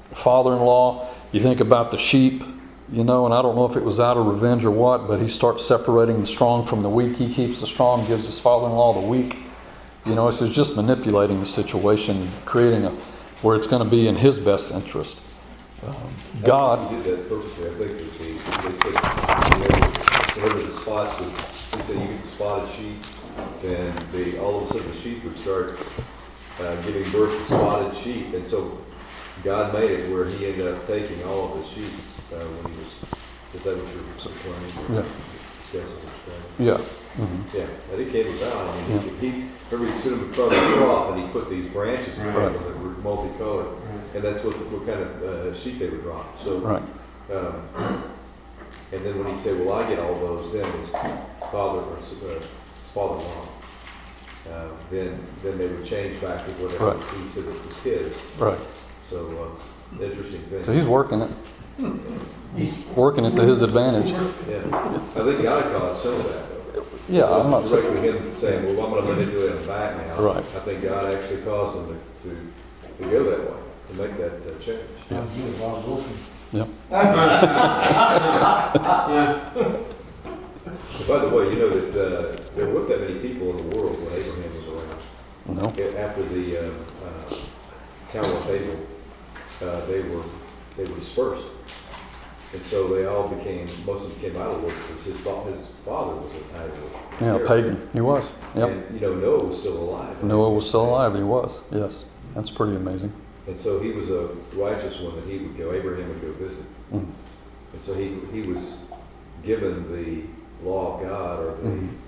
father-in-law. You think about the sheep, and I don't know if it was out of revenge or what, but he starts separating the strong from the weak. He keeps the strong, gives his father-in-law the weak. So it's just manipulating the situation, creating where it's going to be in his best interest. God. He did that purposely. I think that they said whenever the spots would, he said you get the spotted sheep, then all of a sudden the sheep would start giving birth to spotted sheep, and so God made it where he ended up taking all of the sheep when he was. Is that what you're claiming? Yeah. Yeah. Mm-hmm. Yeah, and it came about. Remember he'd sit him in front of the crop and he put these branches in front of them that were multicolored, and that's what kind of sheep they would drop. So, and then when he said, "Well, I get all those," then his father-in-law, then they would change back to whatever he said was his. Right. So, interesting thing. So he's working it. He's working it to his advantage. Yeah, I think God caused some of that. Yeah, I'm not directly him saying, "Well, I'm going to manipulate him back now." Right. I think God actually caused him to go that way, to make that change. Yeah. Yeah. By the way, you know that there weren't that many people in the world when Abraham was around. No. After the Tower of Babel, they were dispersed. And so they all most of them came out of the world because his father was an idol. Yeah, pagan. He was. Yep. And, Noah was still alive. Noah was still alive. He was. Yes. That's pretty amazing. And so he was a righteous one that Abraham would go visit. Mm. And so he was given the law of God, or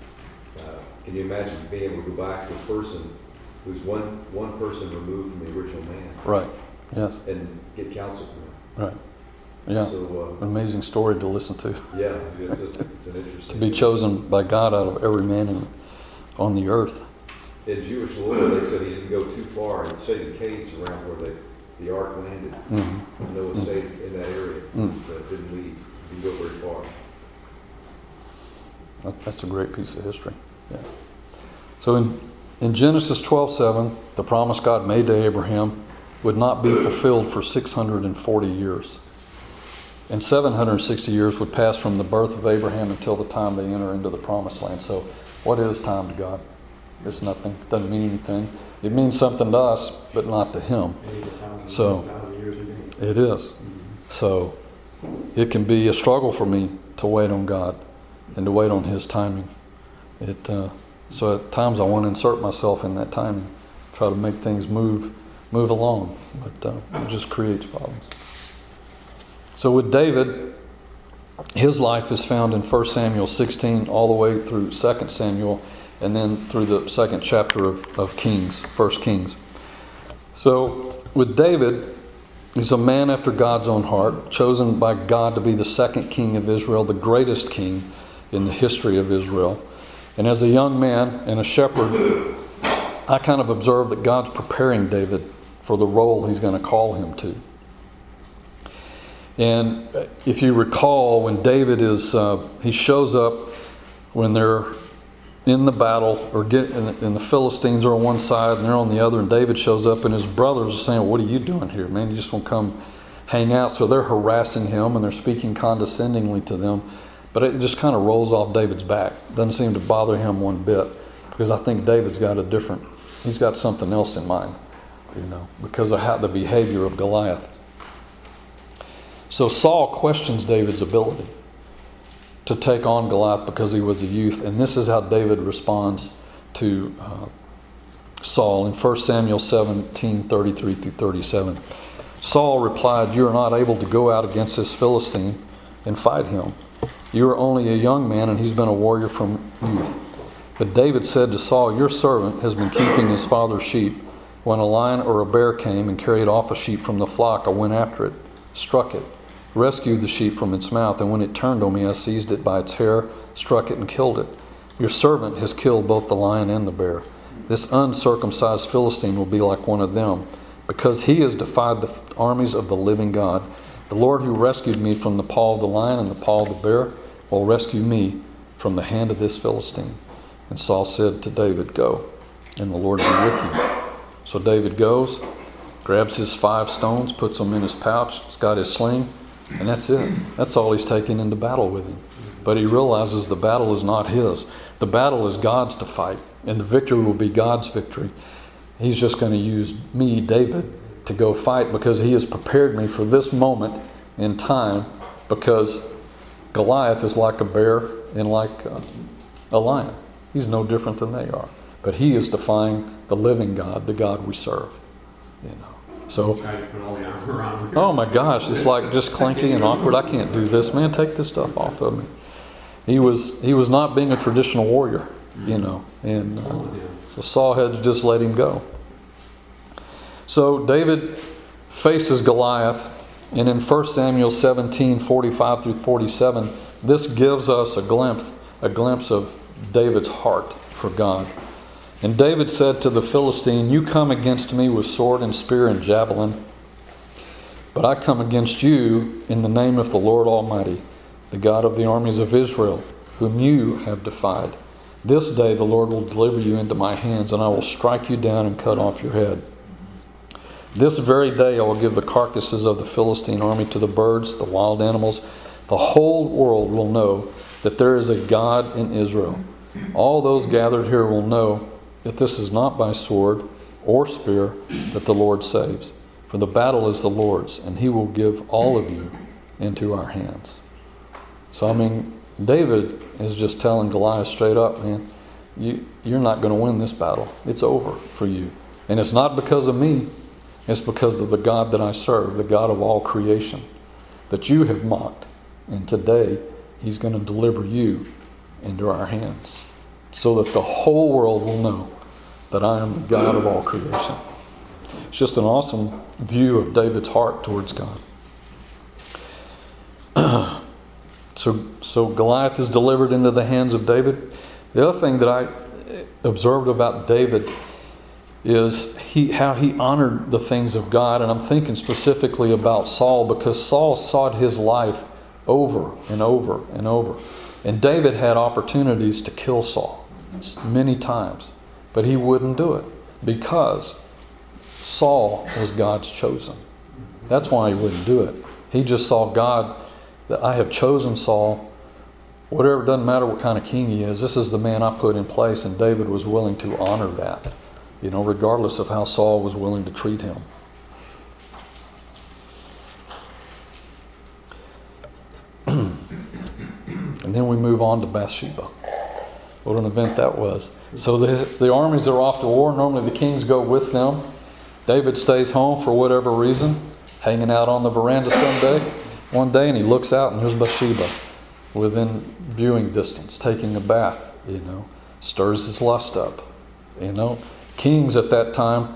can you imagine being able to go back to a person who's one person removed from the original man? Right. Yes. And get counsel from him. Right. Yeah. So, amazing story to listen to. Yeah, it's an interesting. To be chosen by God out of every man on the earth. In Jewish law, they said he didn't go too far and stayed in caves around where the ark landed. Mm-hmm. Noah stayed in that area. Didn't leave. Didn't go very far. That's a great piece of history. Yes. So in Genesis 12:7, the promise God made to Abraham would not be fulfilled for 640 years. And 760 years would pass from the birth of Abraham until the time they enter into the promised land. So what is time to God? It's nothing. It doesn't mean anything. It means something to us, but not to him. So it is. So it can be a struggle for me to wait on God and to wait on his timing. So at times I want to insert myself in that timing, try to make things move along, but it just creates problems. So with David, his life is found in 1 Samuel 16 all the way through 2 Samuel, and then through the second chapter of Kings, 1 Kings. So with David, he's a man after God's own heart, chosen by God to be the second king of Israel, the greatest king in the history of Israel. And as a young man and a shepherd, I kind of observed that God's preparing David for the role he's going to call him to. And if you recall, when David he shows up when they're in the battle, and the Philistines are on one side and they're on the other, and David shows up and his brothers are saying, "What are you doing here, man? You just want to come hang out." So they're harassing him and they're speaking condescendingly to them. But it just kind of rolls off David's back. Doesn't seem to bother him one bit, because I think David's got he's got something else in mind, because of the behavior of Goliath. So Saul questions David's ability to take on Goliath because he was a youth. And this is how David responds to Saul in 1 Samuel 17:33-37. Saul replied, "You are not able to go out against this Philistine and fight him. You are only a young man, and he's been a warrior from youth." But David said to Saul, "Your servant has been keeping his father's sheep. When a lion or a bear came and carried off a sheep from the flock, I went after it, struck it, rescued the sheep from its mouth, and when it turned on me, I seized it by its hair, struck it, and killed it. Your servant has killed both the lion and the bear. This uncircumcised Philistine will be like one of them, because he has defied the armies of the living God. The Lord who rescued me from the paw of the lion and the paw of the bear will rescue me from the hand of this Philistine." And Saul said to David, "Go, and the Lord be with you." So David goes, grabs his 5 stones, puts them in his pouch, he's got his sling, and that's it. That's all he's taking into battle with him. But he realizes the battle is not his. The battle is God's to fight, and the victory will be God's victory. He's just going to use me, David, to go fight because he has prepared me for this moment in time, because Goliath is like a bear and like a lion. He's no different than they are. But he is defying the living God, the God we serve. So, oh my gosh, it's like just clanky and awkward. I can't do this, man. Take this stuff off of me. He was not being a traditional warrior, and so Saul had to just let him go. So David faces Goliath, and in 1 Samuel 17:45 through 47, this gives us a glimpse of David's heart for God. And David said to the Philistine, "You come against me with sword and spear and javelin, but I come against you in the name of the Lord Almighty, the God of the armies of Israel, whom you have defied. This day the Lord will deliver you into my hands, and I will strike you down and cut off your head. This very day I will give the carcasses of the Philistine army to the birds, the wild animals. The whole world will know that there is a God in Israel. All those gathered here will know that this is not by sword or spear that the Lord saves. For the battle is the Lord's, and he will give all of you into our hands." So, David is just telling Goliath straight up, man, you're not going to win this battle. It's over for you. And it's not because of me. It's because of the God that I serve, the God of all creation, that you have mocked. And today, he's going to deliver you into our hands, so that the whole world will know that I am the God of all creation. It's just an awesome view of David's heart towards God. So Goliath is delivered into the hands of David. The other thing that I observed about David is how he honored the things of God. And I'm thinking specifically about Saul, because Saul sought his life over and over and over. And David had opportunities to kill Saul many times, but he wouldn't do it because Saul was God's chosen. That's why he wouldn't do it. He just saw God, that I have chosen Saul. Whatever, doesn't matter what kind of king he is, this is the man I put in place, and David was willing to honor that, regardless of how Saul was willing to treat him. And then we move on to Bathsheba. What an event that was. So the armies are off to war. Normally the kings go with them. David stays home for whatever reason, hanging out on the veranda one day, and he looks out and there's Bathsheba within viewing distance, taking a bath, stirs his lust up. Kings at that time,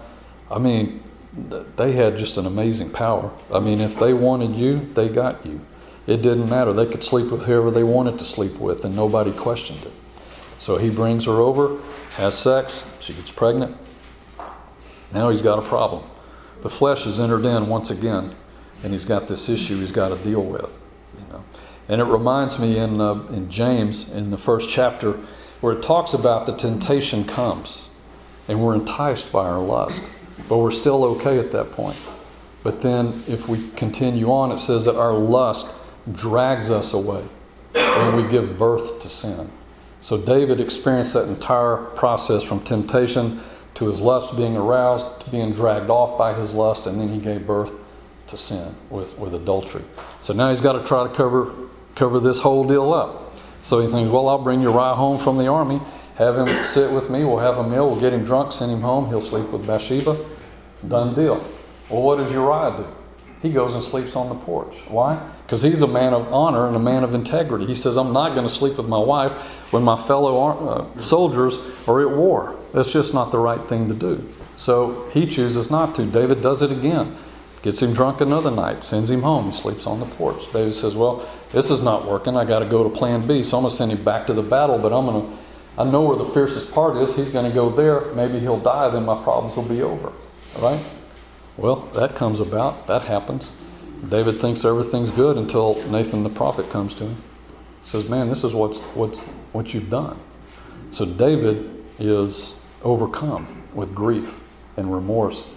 they had just an amazing power. If they wanted you, they got you. It didn't matter. They could sleep with whoever they wanted to sleep with, and nobody questioned it. So he brings her over, has sex, she gets pregnant. Now he's got a problem. The flesh is entered in once again, and he's got this issue he's got to deal with. And it reminds me in James, in the 1st chapter, where it talks about the temptation comes, and we're enticed by our lust, but we're still okay at that point. But then if we continue on, it says that our lust drags us away, and we give birth to sin. So David experienced that entire process from temptation to his lust being aroused, to being dragged off by his lust, and then he gave birth to sin with adultery. So now he's got to try to cover this whole deal up. So he thinks, well, I'll bring Uriah home from the army, have him sit with me, we'll have a meal, we'll get him drunk, send him home, he'll sleep with Bathsheba. Done deal. Well, what does Uriah do? He goes and sleeps on the porch. Why? Because he's a man of honor and a man of integrity. He says, I'm not going to sleep with my wife when my fellow soldiers are at war. That's just not the right thing to do. So he chooses not to. David does it again. Gets him drunk another night, sends him home, he sleeps on the porch. David says, well, this is not working. I got to go to plan B. So I'm going to send him back to the battle, but I know where the fiercest part is. He's going to go there. Maybe he'll die. Then my problems will be over. All right? Well, that comes about. That happens. David thinks everything's good until Nathan the prophet comes to him. Says, man, this is what you've done. So David is overcome with grief and remorse.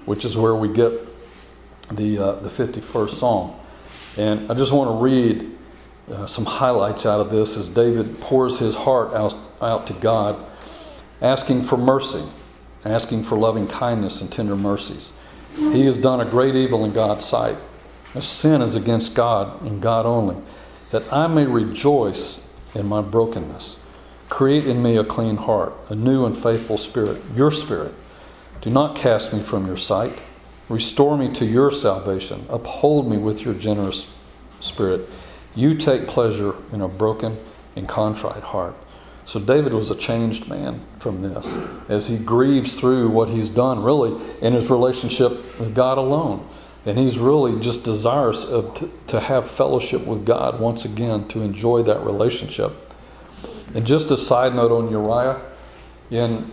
which is where we get the 51st Psalm. And I just want to read some highlights out of this as David pours his heart out to God, asking for mercy, asking for loving kindness and tender mercies. He has done a great evil in God's sight. A sin is against God and God only, that I may rejoice in my brokenness. Create in me a clean heart, a new and faithful spirit, your spirit. Do not cast me from your sight. Restore me to your salvation. Uphold me with your generous spirit. You take pleasure in a broken and contrite heart. So David was a changed man from this, as he grieves through what he's done, really, in his relationship with God alone. And he's really just desirous to have fellowship with God once again, to enjoy that relationship. And just a side note on Uriah, in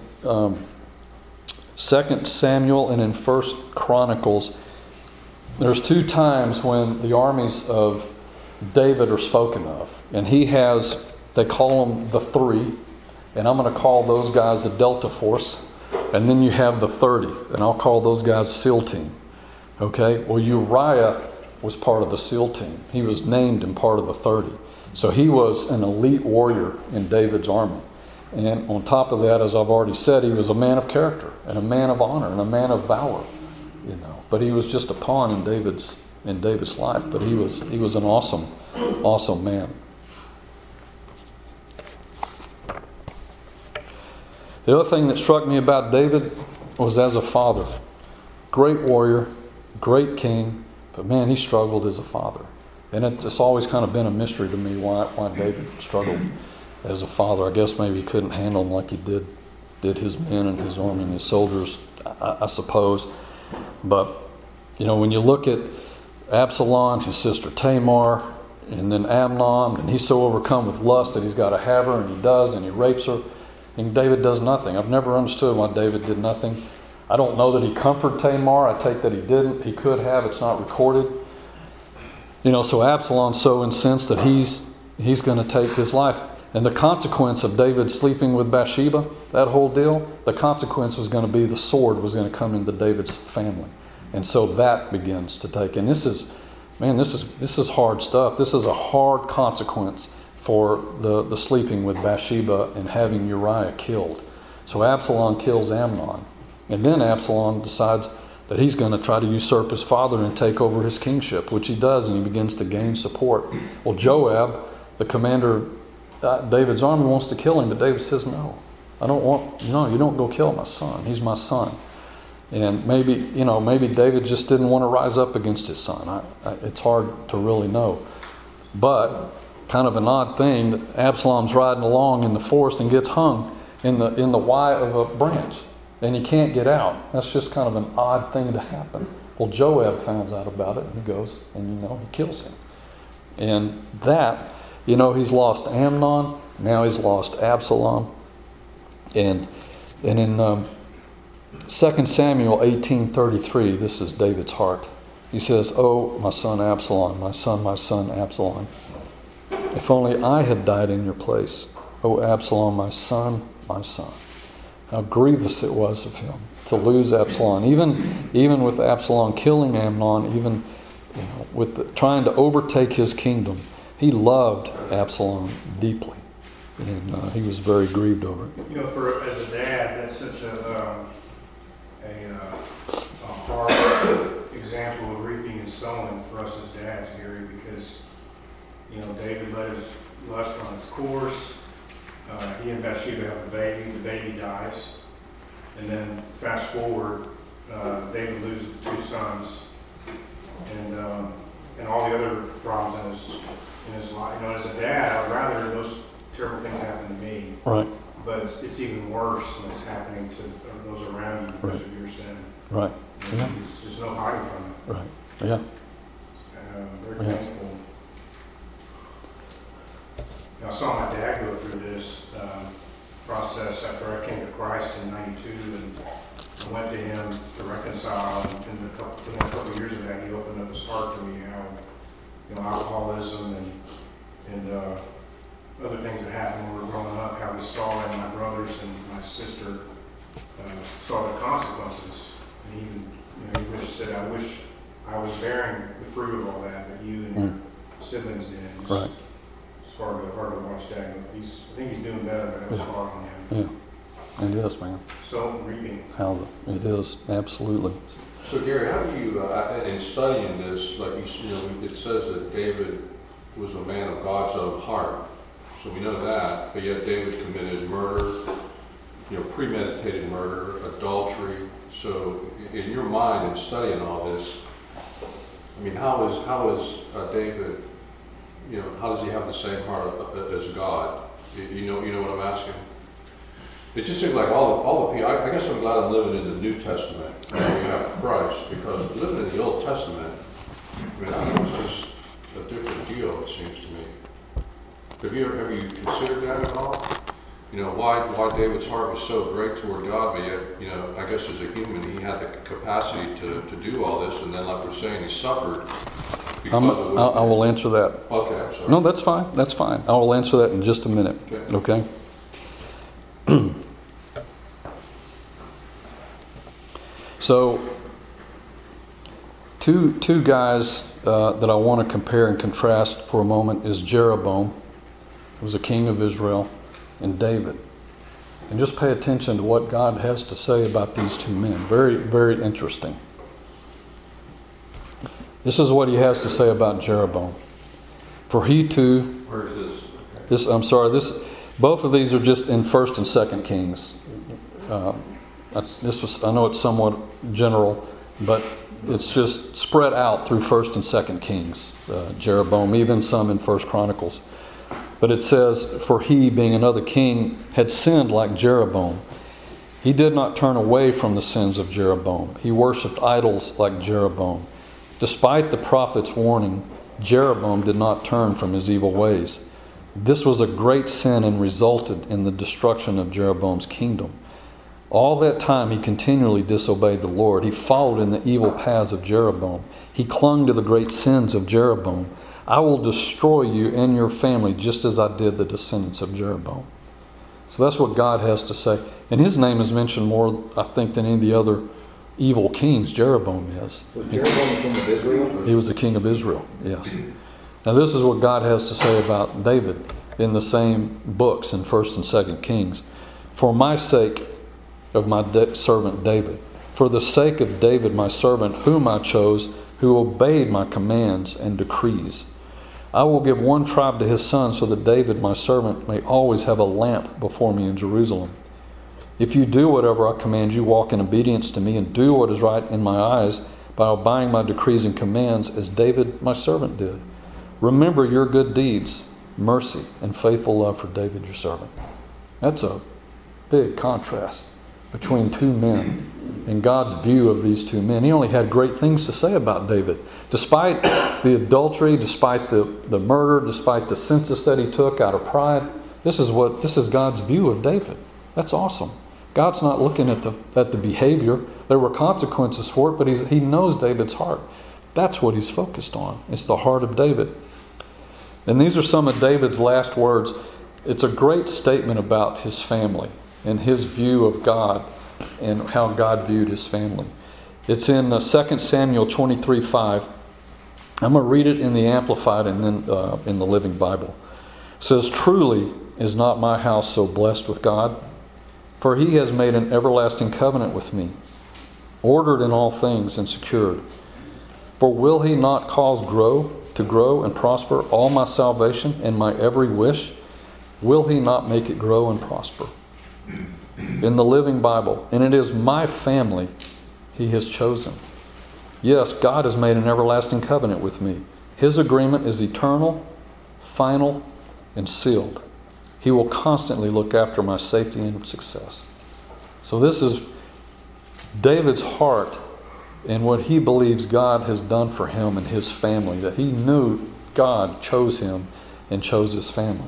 2 Samuel and in 1 Chronicles, there's 2 times when the armies of David are spoken of. And he has, they call them the 3, and I'm going to call those guys the Delta Force. And then you have the 30, and I'll call those guys SEAL Team. Okay? Well, Uriah was part of the SEAL Team. He was named in part of the 30. So he was an elite warrior in David's army. And on top of that, as I've already said, he was a man of character and a man of honor and a man of valor. You know, but he was just a pawn in David's life. But he was an awesome man. The other thing that struck me about David was as a father. Great warrior, great king, but man, he struggled as a father. And it's always kind of been a mystery to me why David struggled as a father. I guess maybe he couldn't handle them like he did his men and his army and his soldiers, I suppose. But, you know, when you look at Absalom, his sister Tamar, and then Amnon, and he's so overcome with lust that he's got to have her, and he does, and he rapes her, and David does nothing. I've never understood why David did nothing. I don't know that he comforted Tamar. I take that he didn't. He could have. It's not recorded. You know, so Absalom's so incensed that he's going to take his life. And the consequence of David sleeping with Bathsheba, that whole deal, the consequence was going to be the sword was going to come into David's family. And so that begins to take. And this is hard stuff. This is a hard consequence for the sleeping with Bathsheba and having Uriah killed. So Absalom kills Amnon. And then Absalom decides that he's going to try to usurp his father and take over his kingship, which he does, and he begins to gain support. Well, Joab, the commander of David's army, wants to kill him, but David says, no, you don't go kill my son. He's my son. And maybe David just didn't want to rise up against his son. It's hard to really know. But kind of an odd thing that Absalom's riding along in the forest and gets hung in the Y of a branch. And he can't get out. That's just kind of an odd thing to happen. Well, Joab finds out about it, and he goes and, he kills him. And that, he's lost Amnon, now he's lost Absalom. And in 2 Samuel 18:33, this is David's heart. He says, "Oh, my son Absalom, my son Absalom. If only I had died in your place. Oh, Absalom, my son, my son." How grievous it was of him to lose Absalom. Even with Absalom killing Amnon, even with trying to overtake his kingdom, he loved Absalom deeply, and he was very grieved over it. As a dad, that's such a hard example of reaping and sowing for us as dads, Gary, because David let his lust run its course. He and Bathsheba have a baby. The baby dies. And then fast forward, David loses 2 sons. And all the other problems in his life. As a dad, I'd rather those terrible things happen to me. Right. But it's even worse when it's happening to those around you because of your sin. Right. Yeah. There's no hiding from it. Right. Yeah. Very painful. I saw my dad go through this process after I came to Christ in '92, and I went to him to reconcile. And within a couple of years of that, he opened up his heart to me how, alcoholism and other things that happened when we were growing up, how he saw in my brothers and my sister saw the consequences. And even, Commissioner said, I wish I was bearing the fruit of all that, but you and your siblings did. Right. It's hard to watch that. I think he's doing better, but it was hard on him. Yeah, it is, man. So reaping. It is, absolutely. So Gary, how do you, in studying this, like you know, it says that David was a man of God's own heart. So we know that, but yet David committed murder, you know, premeditated murder, adultery. So in your mind, in studying all this, I mean, how is David, you know, how does he have the same heart as God? You know what I'm asking? It just seems like all the people, I guess I'm glad I'm living in the New Testament where we have Christ, because living in the Old Testament, I mean, that was just a different deal, it seems to me. Have you considered that at all? You know, why David's heart was so great toward God, but yet, you know, I guess as a human, he had the capacity to do all this, and then like we're saying, he suffered because of what I will answer that. Okay, I'm sorry. No, that's fine. That's fine. I will answer that in just a minute. Okay? So, two guys that I want to compare and contrast for a moment is Jeroboam, who was a king of Israel, and David. And just pay attention to what God has to say about these two men. Very, very interesting. This is what he has to say about Jeroboam. For he too... Where is this? This, I'm sorry, both of these are just in 1st and 2nd Kings. I know it's somewhat general, but it's just spread out through 1st and 2nd Kings. Jeroboam, even some in 1st Chronicles. But it says, for he, being another king, had sinned like Jeroboam. He did not turn away from the sins of Jeroboam. He worshipped idols like Jeroboam. Despite the prophet's warning, Jeroboam did not turn from his evil ways. This was a great sin and resulted in the destruction of Jeroboam's kingdom. All that time he continually disobeyed the Lord. He followed in the evil paths of Jeroboam. He clung to the great sins of Jeroboam. I will destroy you and your family just as I did the descendants of Jeroboam. So that's what God has to say. And his name is mentioned more, I think, than any of the other evil kings. Jeroboam is. Was Jeroboam the king of Israel? He was the king of Israel, yes. Now this is what God has to say about David in the same books in 1st and 2nd Kings. For my sake of my servant David, for the sake of David my servant, whom I chose, who obeyed my commands and decrees, I will give one tribe to his son, so that David my servant may always have a lamp before me in Jerusalem. If you do whatever I command you, walk in obedience to me, and do what is right in my eyes by obeying my decrees and commands, as David my servant did. Remember your good deeds, mercy, and faithful love for David your servant. That's a big contrast between two men and God's view of these two men. He only had great things to say about David. Despite the adultery, despite the murder, despite the census that he took out of pride, this is God's view of David. That's awesome. God's not looking at the behavior. There were consequences for it, but he knows David's heart. That's what he's focused on. It's the heart of David. And these are some of David's last words. It's a great statement about his family and his view of God and how God viewed his family. It's in 2 Samuel 23:5. I'm going to read it in the Amplified and then in the Living Bible. It says, truly is not my house so blessed with God, for he has made an everlasting covenant with me, ordered in all things and secured. For will he not cause to grow and prosper all my salvation and my every wish? Will he not make it grow and prosper? In the Living Bible, and it is my family he has chosen. Yes, God has made an everlasting covenant with me. His agreement is eternal, final, and sealed. He will constantly look after my safety and success. So this is David's heart and what he believes God has done for him and his family, that he knew God chose him and chose his family.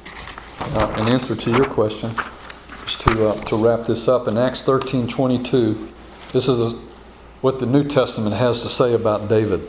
In answer to your question, just to wrap this up, in Acts 13:22, this is what the New Testament has to say about David.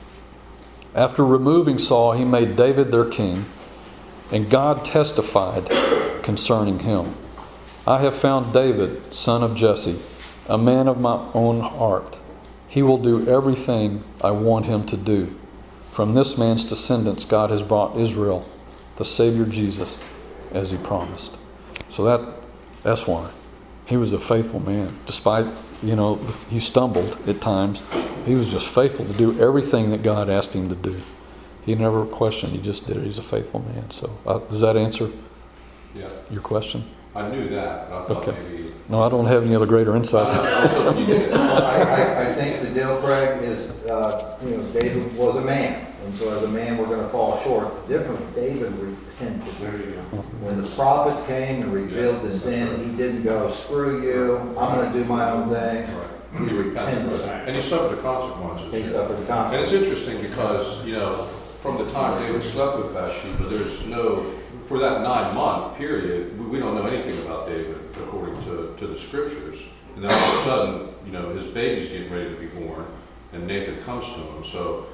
After removing Saul, he made David their king, and God testified concerning him. I have found David, son of Jesse, a man of my own heart. He will do everything I want him to do. From this man's descendants, God has brought Israel, the Savior Jesus, as he promised. So that's why. He was a faithful man. Despite, he stumbled at times, he was just faithful to do everything that God asked him to do. He never questioned, he just did it. He's a faithful man. So does that answer your question? I knew that, but I thought Okay. maybe... No, I don't have any other greater insight. I was hoping you did. I think the deal, Craig, is, David was a man. And so as a man, we're going to fall short. The difference, David repented. When the prophets came and revealed the sin, he didn't go, screw you, I'm going to do my own thing. Right. He repented. And he suffered the consequences. He suffered the And consequences. it's interesting because, from the time David slept with Bathsheba, for that 9-month period, we don't know anything about David according to the scriptures. And then all of a sudden, his baby's getting ready to be born, and Nathan comes to him. So,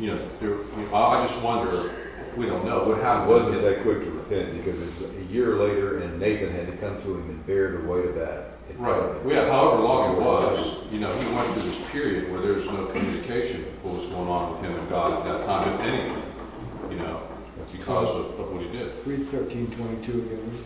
I just wonder, we don't know what He happened. wasn't that quick to repent because it was a year later and Nathan had to come to him and bear the weight of that. Right. However long it was, he went through this period where there's no communication of what was going on with him and God at that time, if anything, because of what he did. Read 13:22 again.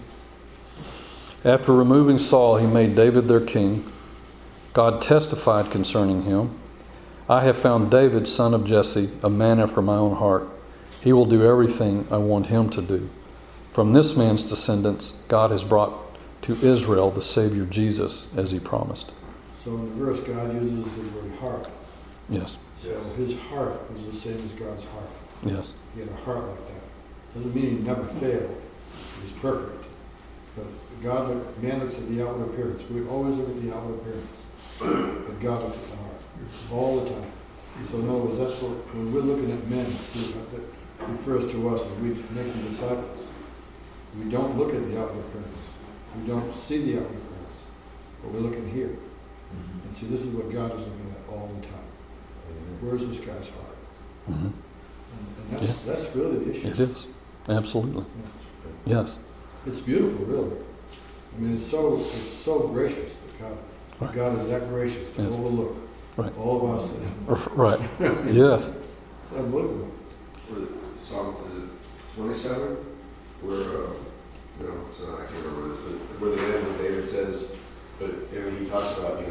After removing Saul, he made David their king. God testified concerning him, I have found David, son of Jesse, a man after my own heart. He will do everything I want him to do. From this man's descendants, God has brought to Israel the Savior Jesus, as he promised. So in the verse, God uses the word heart. Yes, So his heart was the same as God's heart. yes, He had a heart like that. Doesn't mean he never failed. He was perfect. But man looks at the outward appearance. We always look at the outward appearance. But God looks at the heart. All the time. So in other words, that's what, when we're looking at men, see, that refers to us as we make them disciples. We don't look at the outward appearance. We don't see the outward appearance. But we're looking here. And see, this is what God is looking at all the time. Where's this guy's heart? mhm, And that's really the issue. it is. Absolutely. Yes. It's beautiful, really. I mean, it's so gracious that God is that gracious to Yes. overlook Right. all of us. Right. Yes. It's unbelievable. Psalm 27, where, I can't remember what it is, but where the end where David says, he talks about,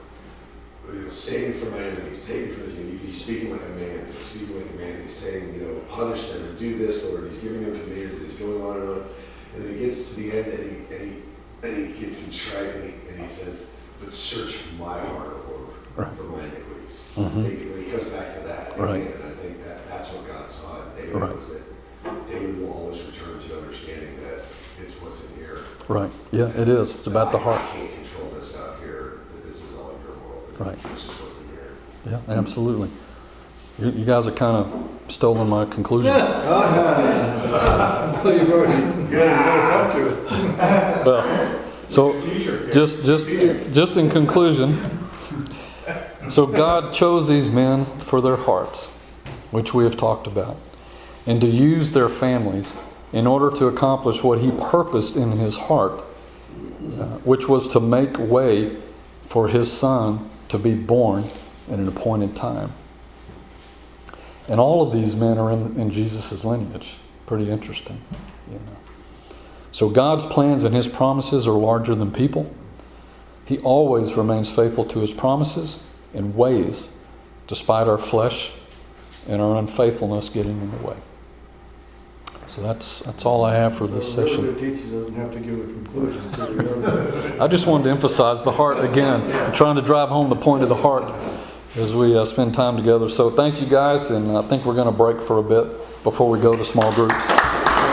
save me from my enemies, take me from he's speaking like a man, he's saying, punish them and do this, Lord, he's giving them commands, and he's going on, and then he gets to the end, and he gets contrite, and he says, but search my heart, O Lord, Right. for my iniquities. Mhm. When he comes back to that, Right. again, and I think that's what God saw in David, Right. was that David will always return to understanding that it's what's in here. Right. Yeah, it is. It's about the heart. I can't control this out here, that this is all in your world. Right. This is what's in here. Yeah, absolutely. You guys have kind of stolen my conclusion. Well, you've already up to it. Well, so just in conclusion, so God chose these men for their hearts, which we have talked about, and to use their families in order to accomplish what he purposed in his heart, which was to make way for his son to be born at an appointed time. And all of these men are in Jesus' lineage. Pretty interesting. So God's plans and his promises are larger than people. He always remains faithful to his promises and ways, despite our flesh and our unfaithfulness getting in the way. So that's all I have for this session. The teacher doesn't have to give a conclusion. So you know I just wanted to emphasize the heart again. I'm trying to drive home the point of the heart as we spend time together. So thank you guys, and I think we're going to break for a bit before we go to small groups.